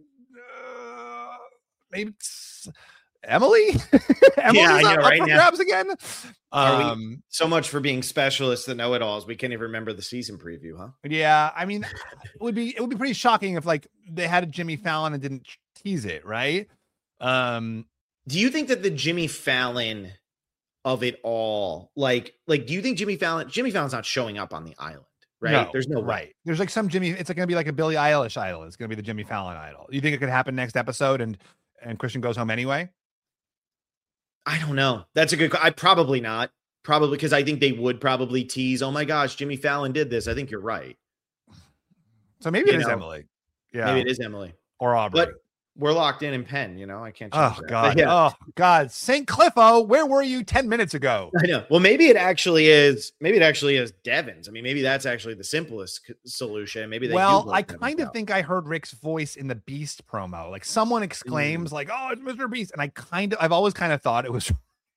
Emily. Emily's I know, up right for now. grabs again. So much for being specialists and know-it-alls. We can't even remember the season preview, huh? Yeah, I mean, it would be pretty shocking if like they had a Jimmy Fallon and didn't tease it, right? Do you think that the Jimmy Fallon of it all, like do you think Jimmy Fallon's not showing up on the island, right? No, There's no right. There's like some Jimmy. It's like going to be like a Billie Eilish idol. It's going to be the Jimmy Fallon idol. You think it could happen next episode and Christian goes home anyway? I don't know. That's a good. I probably not. Probably because I think they would probably tease. Oh my gosh, Jimmy Fallon did this. I think you're right. So maybe it is Emily. Yeah, maybe it is Emily or Aubrey. But we're locked in Penn. You know, I can't. Oh that. God. Yeah. Oh God. St. Cliffo, where were you 10 minutes ago? I know. Well, maybe it actually is. Maybe it actually is Devins. I mean, maybe that's actually the simplest solution. Maybe they. I kind of think I heard Rick's voice in the Beast promo. Like someone exclaims, like, "Oh, it's Mr. Beast," and I've always kind of thought it was.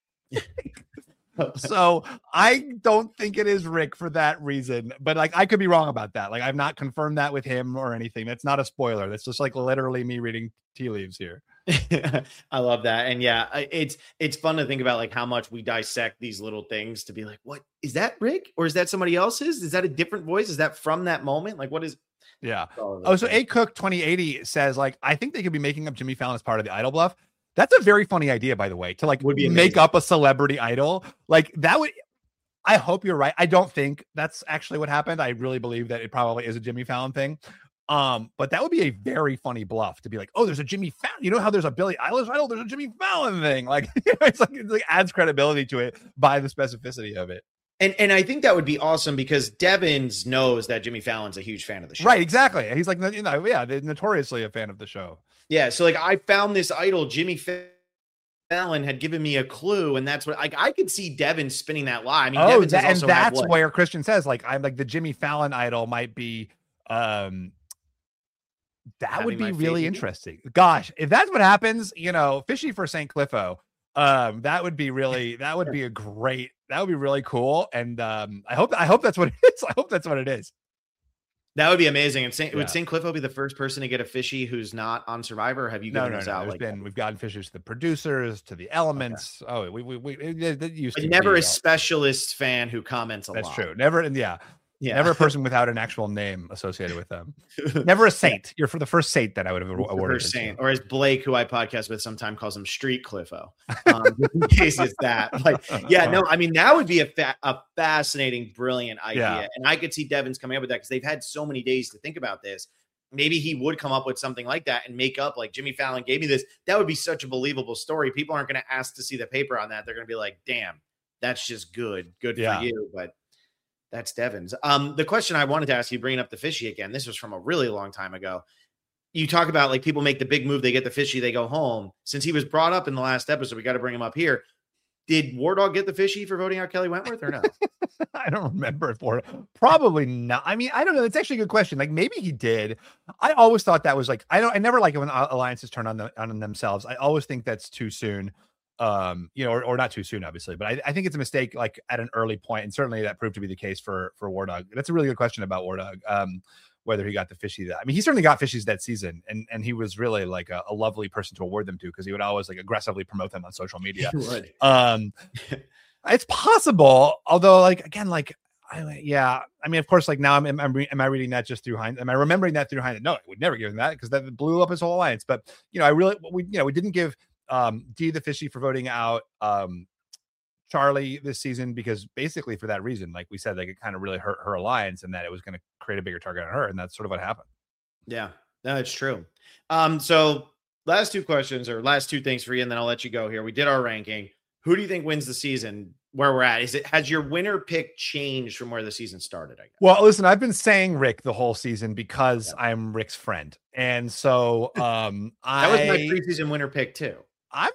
So I don't think it is Rick for that reason, but like I could be wrong about that. Like I've not confirmed that with him or anything. That's not a spoiler. That's just like literally me reading tea leaves here. I love that. And yeah, it's fun to think about like how much we dissect these little things to be like, what is that, Rick? Or is that somebody else's? Is that a different voice? Is that from that moment? Like what is yeah. Oh, so A Cook 2080 says like I think they could be making up Jimmy Fallon as part of the idol bluff. That's a very funny idea, by the way, to like make up a celebrity idol. Like that would, I hope you're right. I don't think that's actually what happened. I really believe that it probably is a Jimmy Fallon thing. But that would be a very funny bluff to be like, oh, there's a Jimmy Fallon. You know how there's a Billie Eilish idol? There's a Jimmy Fallon thing. Like, it's like adds credibility to it by the specificity of it. And I think that would be awesome because Devins knows that Jimmy Fallon's a huge fan of the show. Right, exactly. He's like, you know, yeah, they're notoriously a fan of the show. Yeah, so like I found this idol, Jimmy Fallon had given me a clue, and that's what I could see Devin spinning that lie. I mean, Devin and that's where Christian says, like, I'm like the Jimmy Fallon idol might be that would be really interesting. Gosh, if that's what happens, you know, fishy for St. Cliffo. That would be really that would be really cool. And I hope that's what it is. I hope that's what it is. That would be amazing. And would St. Cliffo be the first person to get a fishy who's not on Survivor? Or have you given us out? We've gotten fishes to the producers, to the elements. Okay. It used to never a specialist fan who comments a lot. That's true. Never, never a person without an actual name associated with them. Never a saint. You're for the first saint that I would have awarded. First saint, or as Blake, who I podcast with, sometimes calls him Street Cliffo. In case it's that. Like, yeah, no, I mean that would be a fascinating, brilliant idea, and I could see Devins coming up with that because they've had so many days to think about this. Maybe he would come up with something like that and make up like Jimmy Fallon gave me this. That would be such a believable story. People aren't going to ask to see the paper on that. They're going to be like, "Damn, that's just good for you." But that's Devins. The question I wanted to ask you, bringing up the fishy again, this was from a really long time ago. You talk about like people make the big move, they get the fishy, they go home. Since he was brought up in the last episode, we got to bring him up here. Did War Dog get the fishy for voting out Kelly Wentworth or no? I don't remember it for probably not. I mean, I don't know. It's actually a good question. Like maybe he did. I always thought that was like, I never like it when alliances turn on themselves. I always think that's too soon. You know, or not too soon, obviously, but I think it's a mistake like at an early point, and certainly that proved to be the case for War Dog. That's a really good question about War Dog. Whether he got the fishy that, I mean, he certainly got fishies that season, and he was really like a lovely person to award them to because he would always like aggressively promote them on social media. It's possible, although like again, like I mean, of course, like now am I reading that just through hindsight? Am I remembering that through hindsight? No, I would never give him that because that blew up his whole alliance. But you know, we didn't give D the fishy for voting out Charlie this season because basically for that reason, like we said, like it kind of really hurt her alliance and that it was going to create a bigger target on her, and that's sort of what happened. Yeah, no, it's true. So last two questions or last two things for you, and then I'll let you go here. We did our ranking. Who do you think wins the season where we're at? Has your winner pick changed from where the season started? I guess. Well, listen, I've been saying Rick the whole season because I'm Rick's friend. And so that was my preseason winner pick too. I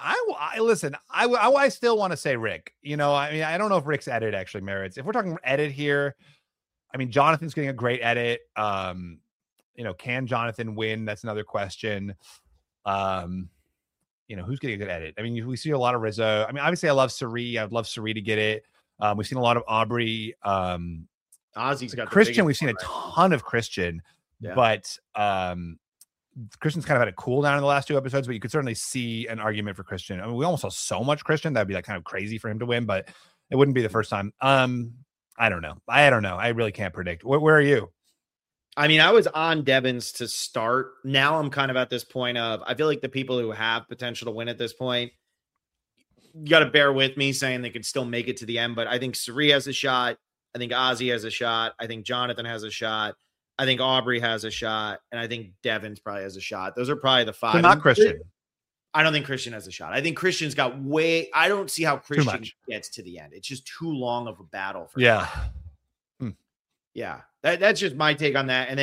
still want to say Rick. You know, I mean, I don't know if Rick's edit actually merits. If we're talking edit here, I mean, Jonathan's getting a great edit. You know, can Jonathan win? That's another question. You know, who's getting a good edit? I mean, we see a lot of Rizzo. I mean, obviously I love Cirie. I'd love Cirie to get it. We've seen a lot of Aubrey. Ozzy's got Christian. We've seen a ton of Christian, but Christian's kind of had a cool down in the last two episodes, but you could certainly see an argument for Christian. I mean, we almost saw so much Christian that'd be like kind of crazy for him to win, but it wouldn't be the first time. I don't know. I really can't predict. Where are you? I mean, I was on Devins to start. Now I'm kind of at this point of, I feel like the people who have potential to win at this point, you got to bear with me saying they could still make it to the end, but I think Cirie has a shot. I think Ozzy has a shot. I think Jonathan has a shot. I think Aubrey has a shot. And I think Devins probably has a shot. Those are probably the five. So not Christian. I don't think Christian has a shot. I think Christian's got I don't see how Christian gets to the end. It's just too long of a battle for him. Yeah. That's just my take on that.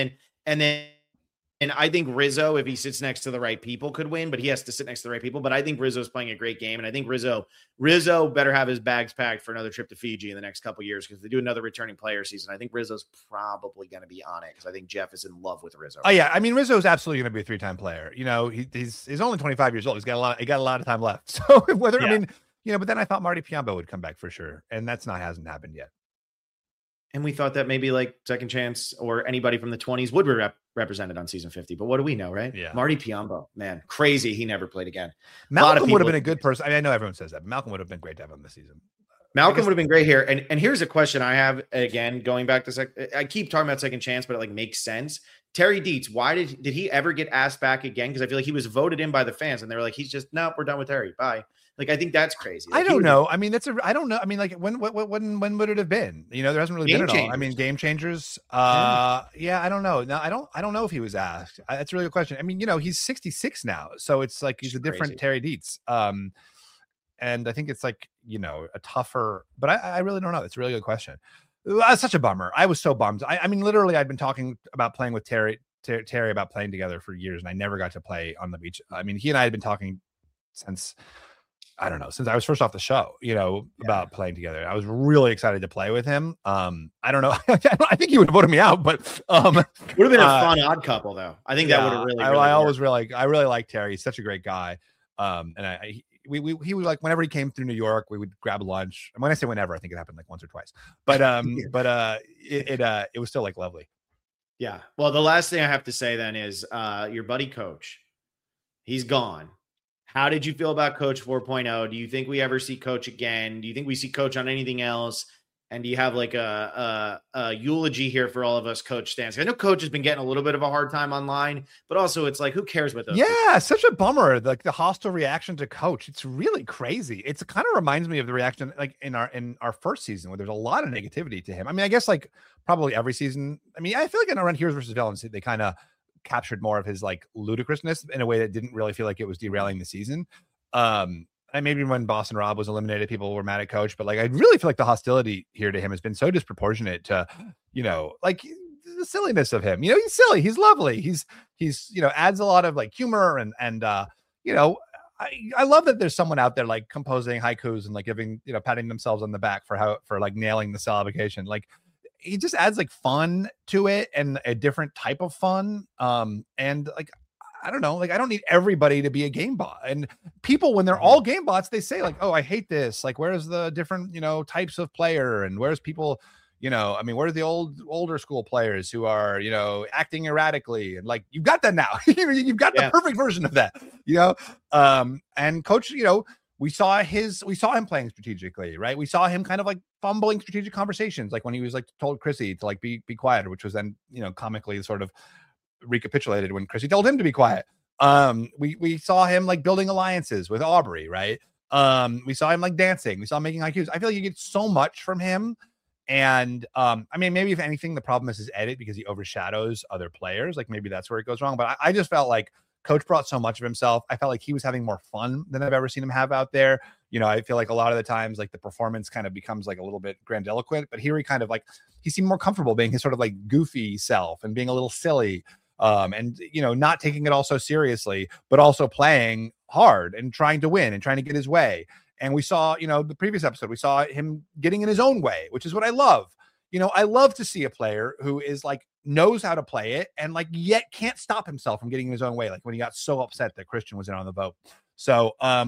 And I think Rizzo, if he sits next to the right people, could win, but he has to sit next to the right people. But I think Rizzo's playing a great game. And I think Rizzo better have his bags packed for another trip to Fiji in the next couple of years, because they do another returning player season. I think Rizzo's probably going to be on it because I think Jeff is in love with Rizzo. Oh yeah. I mean, Rizzo's absolutely going to be a 3-time player. You know, he's only 25 years old. He got a lot of time left. So I mean, you know, but then I thought Marty Piombo would come back for sure. And hasn't happened yet. And we thought that maybe like Second Chance or anybody from the 20s would be represented on season 50. But what do we know, right? Yeah. Marty Piombo, man, crazy. He never played again. Malcolm would have been a good person. I mean, I know everyone says that, but Malcolm would have been great to have on this season. Malcolm would have been great here. And here's a question I have, again, going back to I keep talking about Second Chance, but it like makes sense. Terry Dietz, why did he ever get asked back again? Because I feel like he was voted in by the fans and they were like, nope, we're done with Terry. Bye. Like, I think that's crazy. Like, I don't know. I mean, I don't know. I mean, like when would it have been? You know, there hasn't really been at all. I mean, Game Changers. I don't know. No, I don't know if he was asked. That's a really good question. I mean, you know, he's 66 now, so it's like he's a different Terry Dietz. And I think it's like, you know, a tougher, but I really don't know. It's a really good question. It's such a bummer. I was so bummed. I mean, literally, I'd been talking about playing with Terry about playing together for years, and I never got to play on the beach. I mean, he and I had been talking since I was first off the show, you know, about playing together. I was really excited to play with him. I don't know. I think he would have voted me out, but would have been a fun odd couple though. I think that would have really, I really like Terry. He's such a great guy. And he would like, whenever he came through New York, we would grab lunch. And when I say whenever, I think it happened like once or twice, but it was still like lovely. Yeah. Well, the last thing I have to say then is your buddy Coach, he's gone. How did you feel about Coach 4.0? Do you think we ever see Coach again? Do you think we see Coach on anything else? And do you have like a eulogy here for all of us Coach stans? I know Coach has been getting a little bit of a hard time online, but also it's like, who cares what those? Yeah, such a bummer. Like the hostile reaction to Coach. It's really crazy. It kind of reminds me of the reaction like in our first season where there's a lot of negativity to him. I mean, I guess like probably every season. I mean, I feel like around Heroes versus Villains, they kind of captured more of his like ludicrousness in a way that didn't really feel like it was derailing the season. And maybe when Boston Rob was eliminated, people were mad at Coach, but like I really feel like the hostility here to him has been so disproportionate to, you know, like the silliness of him. You know, he's silly, he's lovely, he's you know, adds a lot of like humor and you know, I love that there's someone out there like composing haikus and like giving, you know, patting themselves on the back for like nailing the salivation. Like he just adds like fun to it and a different type of fun. And like, I don't know, like I don't need everybody to be a game bot. And people, when they're all game bots, they say like, oh, I hate this. Like, where's the different, you know, types of player and where's people, you know, I mean, where's the older school players who are, you know, acting erratically and like, you've got that now. You've got the perfect version of that, you know? And Coach, you know, we saw him playing strategically, right? We saw him kind of like fumbling strategic conversations, like when he was like told Chrissy to like be quiet, which was then, you know, comically sort of recapitulated when Chrissy told him to be quiet. We saw him like building alliances with Aubrey, right? We saw him like dancing. We saw him making IQs. I feel like you get so much from him. And I mean, maybe if anything, the problem is his edit because he overshadows other players. Like maybe that's where it goes wrong. But I just felt like Coach brought so much of himself. I felt like he was having more fun than I've ever seen him have out there. You know, I feel like a lot of the times, like the performance kind of becomes like a little bit grandiloquent, but here he kind of like, he seemed more comfortable being his sort of like goofy self and being a little silly. And, you know, not taking it all so seriously, but also playing hard and trying to win and trying to get his way. And we saw, you know, the previous episode, we saw him getting in his own way, which is what I love. You know, I love to see a player who is like, knows how to play it and like, yet can't stop himself from getting in his own way. Like when he got so upset that Christian was in on the vote. So, I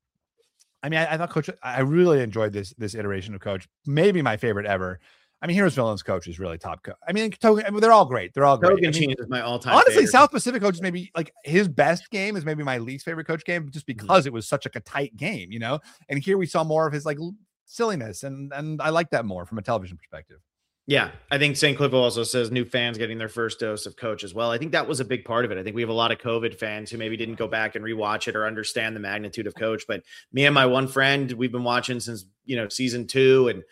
mean, I thought Coach, I really enjoyed this iteration of Coach, maybe my favorite ever. I mean, Heroes Villains Coach is really top. I mean, they're all great. They're all great. Togenshin is my all-time honestly, favorite. South Pacific Coach is maybe like his best game is maybe my least favorite Coach game, just because it was such like a tight game, you know? And here we saw more of his like silliness. And I like that more from a television perspective. Yeah, I think St. Cliff also says new fans getting their first dose of Coach as well. I think that was a big part of it. I think we have a lot of COVID fans who maybe didn't go back and rewatch it or understand the magnitude of Coach. But me and my one friend, we've been watching since, you know, season 2, and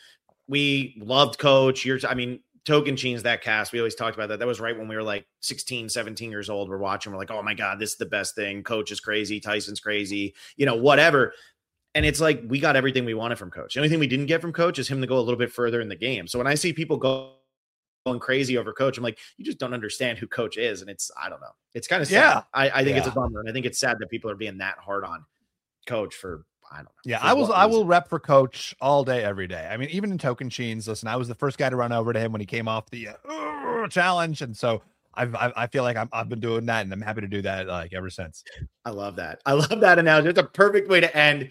we loved Coach. I mean, Togenshin's that cast. We always talked about that. That was right when we were like 16, 17 years old. We're watching. We're like, oh my God, this is the best thing. Coach is crazy. Tyson's crazy, you know, whatever. And it's like, we got everything we wanted from Coach. The only thing we didn't get from Coach is him to go a little bit further in the game. So when I see people going crazy over Coach, I'm like, you just don't understand who Coach is. And it's, I don't know. It's kind of sad. Yeah. I think it's a bummer. And I think it's sad that people are being that hard on Coach for, I don't know. Yeah, I will rep for Coach all day, every day. I mean, even in Togenshin, listen, I was the first guy to run over to him when he came off the challenge. And so I feel like I've been doing that, and I'm happy to do that like ever since. I love that. I love that analogy. It's a perfect way to end.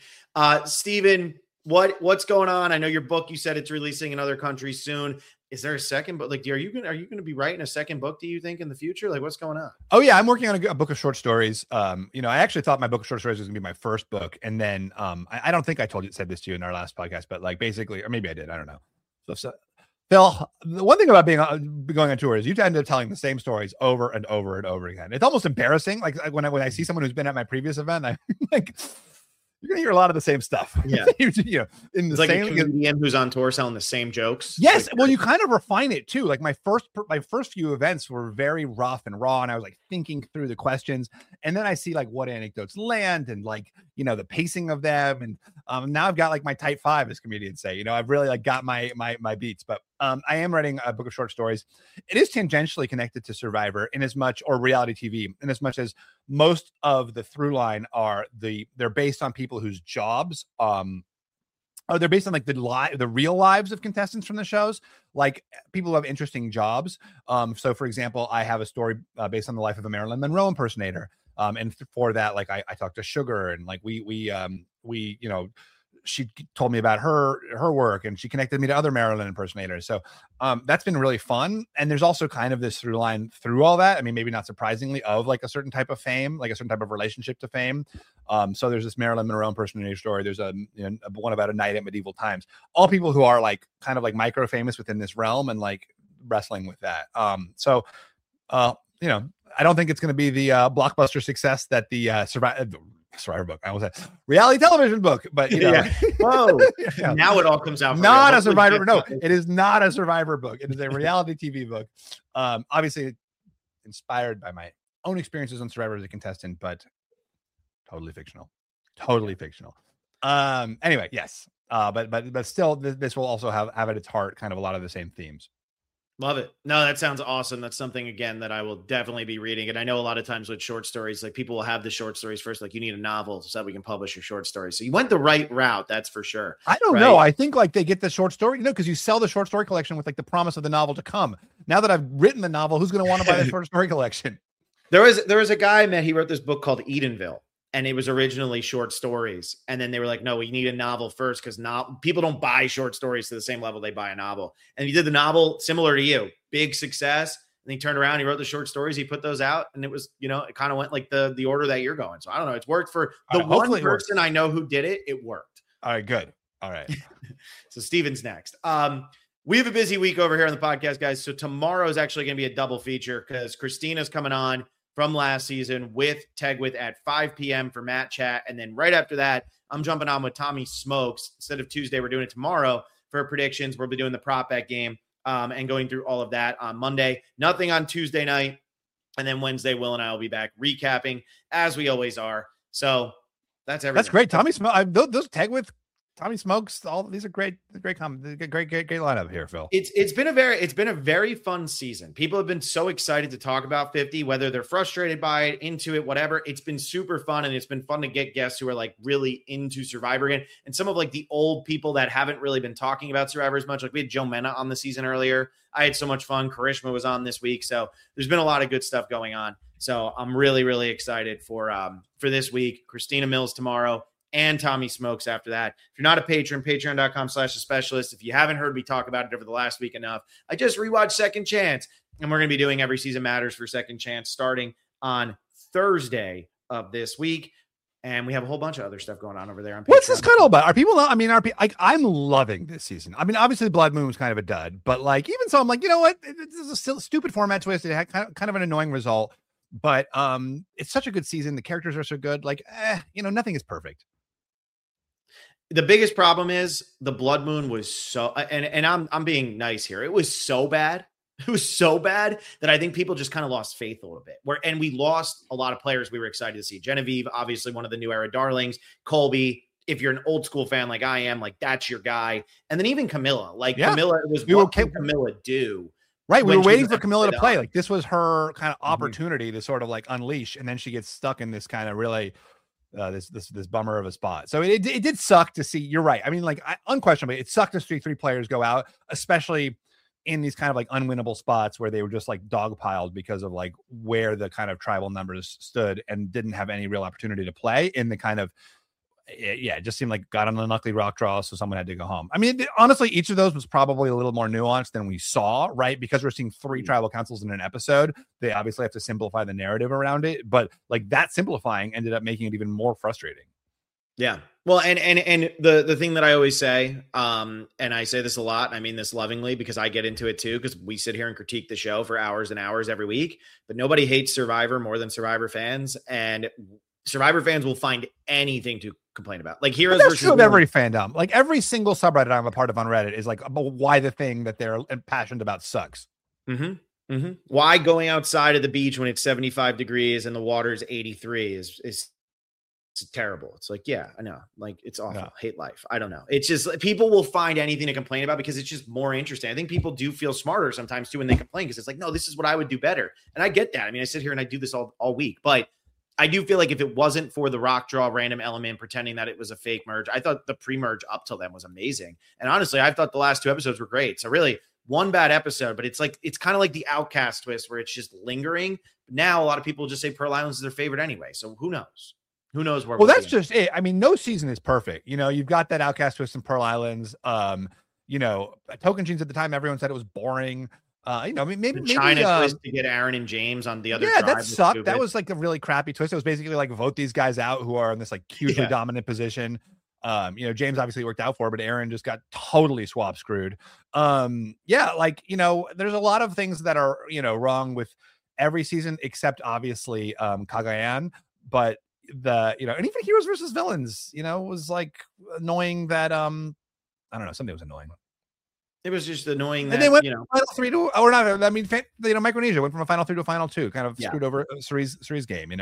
Steven, what's going on? I know your book, you said it's releasing in other countries soon. Is there a second book? Like, are you going to be writing a second book, do you think, in the future? Like, what's going on? Oh yeah, I'm working on a book of short stories. You know, I actually thought my book of short stories was gonna be my first book. And then I don't think I said this to you in our last podcast, but like basically, or maybe I did, I don't know. So Phil, the one thing about going on tour is you end up telling the same stories over and over and over again. It's almost embarrassing. Like when I see someone who's been at my previous event, I'm like, you're gonna hear a lot of the same stuff. Yeah, you know, in the it's like same a comedian who's on tour selling the same jokes. Yes, like, well, you kind of refine it too. Like my first few events were very rough and raw, and I was like thinking through the questions, and then I see like what anecdotes land, and like, you know, the pacing of them, and now I've got like my type 5, as comedians say. You know, I've really like got my beats. But I am writing a book of short stories. It is tangentially connected to Survivor in as much, or reality TV, in as much as most of the through line they're based on people whose jobs they're based on like the real lives of contestants from the shows, like people who have interesting jobs. So for example, I have a story based on the life of a Marilyn Monroe impersonator. And for that, like I talked to Sugar, and like we you know, she told me about her work, and she connected me to other Marilyn impersonators. So that's been really fun. And there's also kind of this through line through all that. I mean, maybe not surprisingly, of like a certain type of fame, like a certain type of relationship to fame. So there's this Marilyn Monroe impersonator story. There's one about a night at medieval times. All people who are like kind of like micro famous within this realm, and like wrestling with that. So you know, I don't think it's going to be the blockbuster success that the Survivor book, I almost said reality television book, but you know, yeah. Whoa, yeah. Now it all comes out. Not a Survivor. No, it is not a Survivor book. It is a reality TV book. Obviously inspired by my own experiences on Survivor as a contestant, but totally fictional. Anyway, yes. But still, this will also have at its heart kind of a lot of the same themes. Love it. No, that sounds awesome. That's something, again, that I will definitely be reading. And I know a lot of times with short stories, like people will have the short stories first, like you need a novel so that we can publish your short story. So you went the right route. That's for sure. I don't know. I think like they get the short story, you know, because you sell the short story collection with like the promise of the novel to come. Now that I've written the novel, who's going to want to buy the short story collection? There was a guy I met. He wrote this book called Edenville. And it was originally short stories. And then they were like, no, we need a novel first, because people don't buy short stories to the same level they buy a novel. And he did the novel similar to you. Big success. And he turned around, he wrote the short stories, he put those out, and it was, you know, it kind of went like the order that you're going. So I don't know. It's worked for the one person I know who did it. It worked. All right, good. All right. So Steven's next. We have a busy week over here on the podcast, guys. So tomorrow is actually going to be a double feature, because Christina's coming on from last season with Tegwith at 5 p.m. for Matt Chat. And then right after that, I'm jumping on with Tommy Smokes. Instead of Tuesday, we're doing it tomorrow for predictions. We'll be doing the prop bet game and going through all of that on Monday. Nothing on Tuesday night. And then Wednesday, Will and I will be back recapping as we always are. So that's everything. That's great. Tommy Smokes, those tag with Tommy Smokes, all these are great comments. Great lineup here, Phil. It's been a very fun season. People have been so excited to talk about 50, whether they're frustrated by it, into it, whatever. It's been super fun, and it's been fun to get guests who are like really into Survivor again, and some of like the old people that haven't really been talking about Survivor as much. Like we had Joe Mena on the season earlier. I had so much fun. Karishma was on this week, so there's been a lot of good stuff going on. So I'm really, really excited for this week. Christina Mills tomorrow, and Tommy Smokes after that. If you're not a patron, patreon.com/thespecialist. If you haven't heard me talk about it over the last week enough, I just rewatched Second Chance, and we're going to be doing Every Season Matters for Second Chance starting on Thursday of this week. And we have a whole bunch of other stuff going on over there on Patreon. What's this kind of about? Are people not, I mean, I'm loving this season. I mean, obviously Blood Moon was kind of a dud, but like, even so, I'm like, you know what? This is a still stupid format twist. It had kind of an annoying result, but it's such a good season. The characters are so good. Like, nothing is perfect. The biggest problem is the Blood Moon was so, and I'm being nice here. It was so bad. It was so bad that I think people just kind of lost faith a little bit. And we lost a lot of players we were excited to see. Genevieve, obviously one of the new era darlings. Colby, if you're an old school fan like I am, like that's your guy. And then even Camilla, Camilla, it was what can Camilla do? Right. We were waiting for Camilla to play. Like this was her kind of opportunity to sort of like unleash. And then she gets stuck in this kind of really this bummer of a spot. So it did suck to see. You're right. I mean, like unquestionably, it sucked to see 3 players go out, especially in these kind of like unwinnable spots where they were just like dogpiled because of like where the kind of tribal numbers stood and didn't have any real opportunity to play in the kind of, it just seemed like got on an unlucky rock draw. So someone had to go home. I mean, honestly, each of those was probably a little more nuanced than we saw, right? Because we're seeing 3 tribal councils in an episode. They obviously have to simplify the narrative around it, but like that simplifying ended up making it even more frustrating. Yeah. Well, and the thing that I always say, and I say this a lot, and I mean this lovingly because I get into it too, because we sit here and critique the show for hours and hours every week, but nobody hates Survivor more than Survivor fans, and Survivor fans will find anything to complain about. Like Heroes versus true of every fandom. Like every single subreddit I'm a part of on Reddit is like about why the thing that they're passionate about sucks. Mm-hmm. Mm-hmm. Why going outside of the beach when it's 75 degrees and the water's 83 is terrible. It's like, yeah, I know. Like it's awful. No. Hate life. I don't know. It's just people will find anything to complain about because it's just more interesting. I think people do feel smarter sometimes too when they complain because it's like, no, this is what I would do better. And I get that. I mean, I sit here and I do this all week, but I do feel like if it wasn't for the rock draw random element pretending that it was a fake merge, I thought the pre-merge up till then was amazing. And honestly, I thought the last 2 episodes were great. So really one bad episode, but it's kind of like the Outcast twist where it's just lingering. Now a lot of people just say Pearl Islands is their favorite anyway. So who knows? Who knows where? Well, that's just it. I mean, no season is perfect. You've got that Outcast twist in Pearl Islands. Token Jeans at the time, everyone said it was boring. Maybe China twist to get Aaron and James on the other. Yeah, that sucked. That was like a really crappy twist. It was basically like vote these guys out who are in this like hugely dominant position. James obviously worked out for, but Aaron just got totally swap screwed. There's a lot of things that are wrong with every season except obviously Cagayan, but and even Heroes versus Villains, was like annoying that I don't know, something was annoying. It was just annoying that, and they went from final 3 to, or not. I mean, Micronesia went from a final 3 to a final 2, kind of screwed over Suri's game.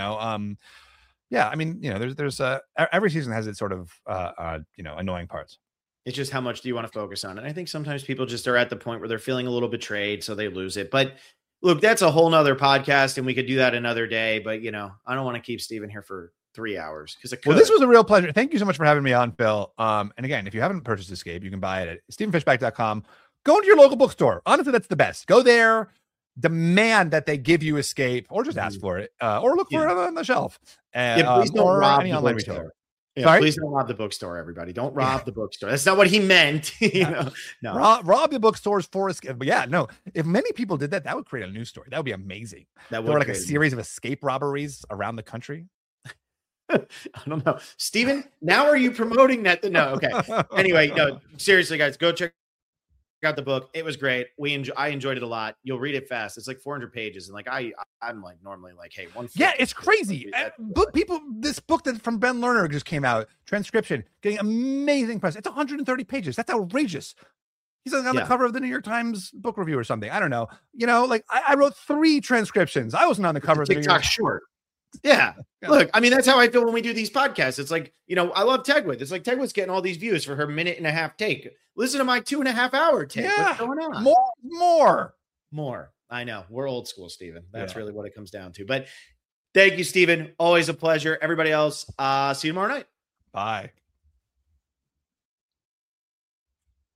I mean, there's every season has its sort of annoying parts. It's just how much do you want to focus on? And I think sometimes people just are at the point where they're feeling a little betrayed, so they lose it. But look, that's a whole nother podcast, and we could do that another day. But I don't want to keep Steven here for 3 hours because this was a real pleasure. Thank you so much for having me on, Phil. And again, if you haven't purchased Escape, you can buy it at StevenFishback.com. Go into your local bookstore. Honestly, that's the best. Go there, demand that they give you Escape, or just ask for it, or look for it on the shelf. Please don't rob any online retailer. Please don't rob the bookstore, everybody. Don't rob the bookstore. That's not what he meant. No. Rob the bookstores for Escape. But if many people did that, that would create a news story. That would be amazing. That would like a series of escape robberies around the country. I don't know. Steven, now are you promoting that? No, okay. Anyway, no, seriously, guys, go check out the book. It was great. I enjoyed it a lot. You'll read it fast. It's like 400 pages. And like, I'm like normally like, hey, it's crazy. This book that from Ben Lerner just came out, transcription, getting amazing press. It's 130 pages. That's outrageous. He's on the cover of the New York Times book review or something. I don't know. Like I wrote 3 transcriptions. I wasn't on the cover of the New York short. Yeah. Look, I mean, that's how I feel when we do these podcasts. It's like, I love Tegwood. It's like Tegwood's getting all these views for her 1.5-minute take. Listen to my 2.5-hour take. Yeah. What's going on? More. I know. We're old school, Stephen. That's really what it comes down to. But thank you, Stephen. Always a pleasure. Everybody else, see you tomorrow night. Bye.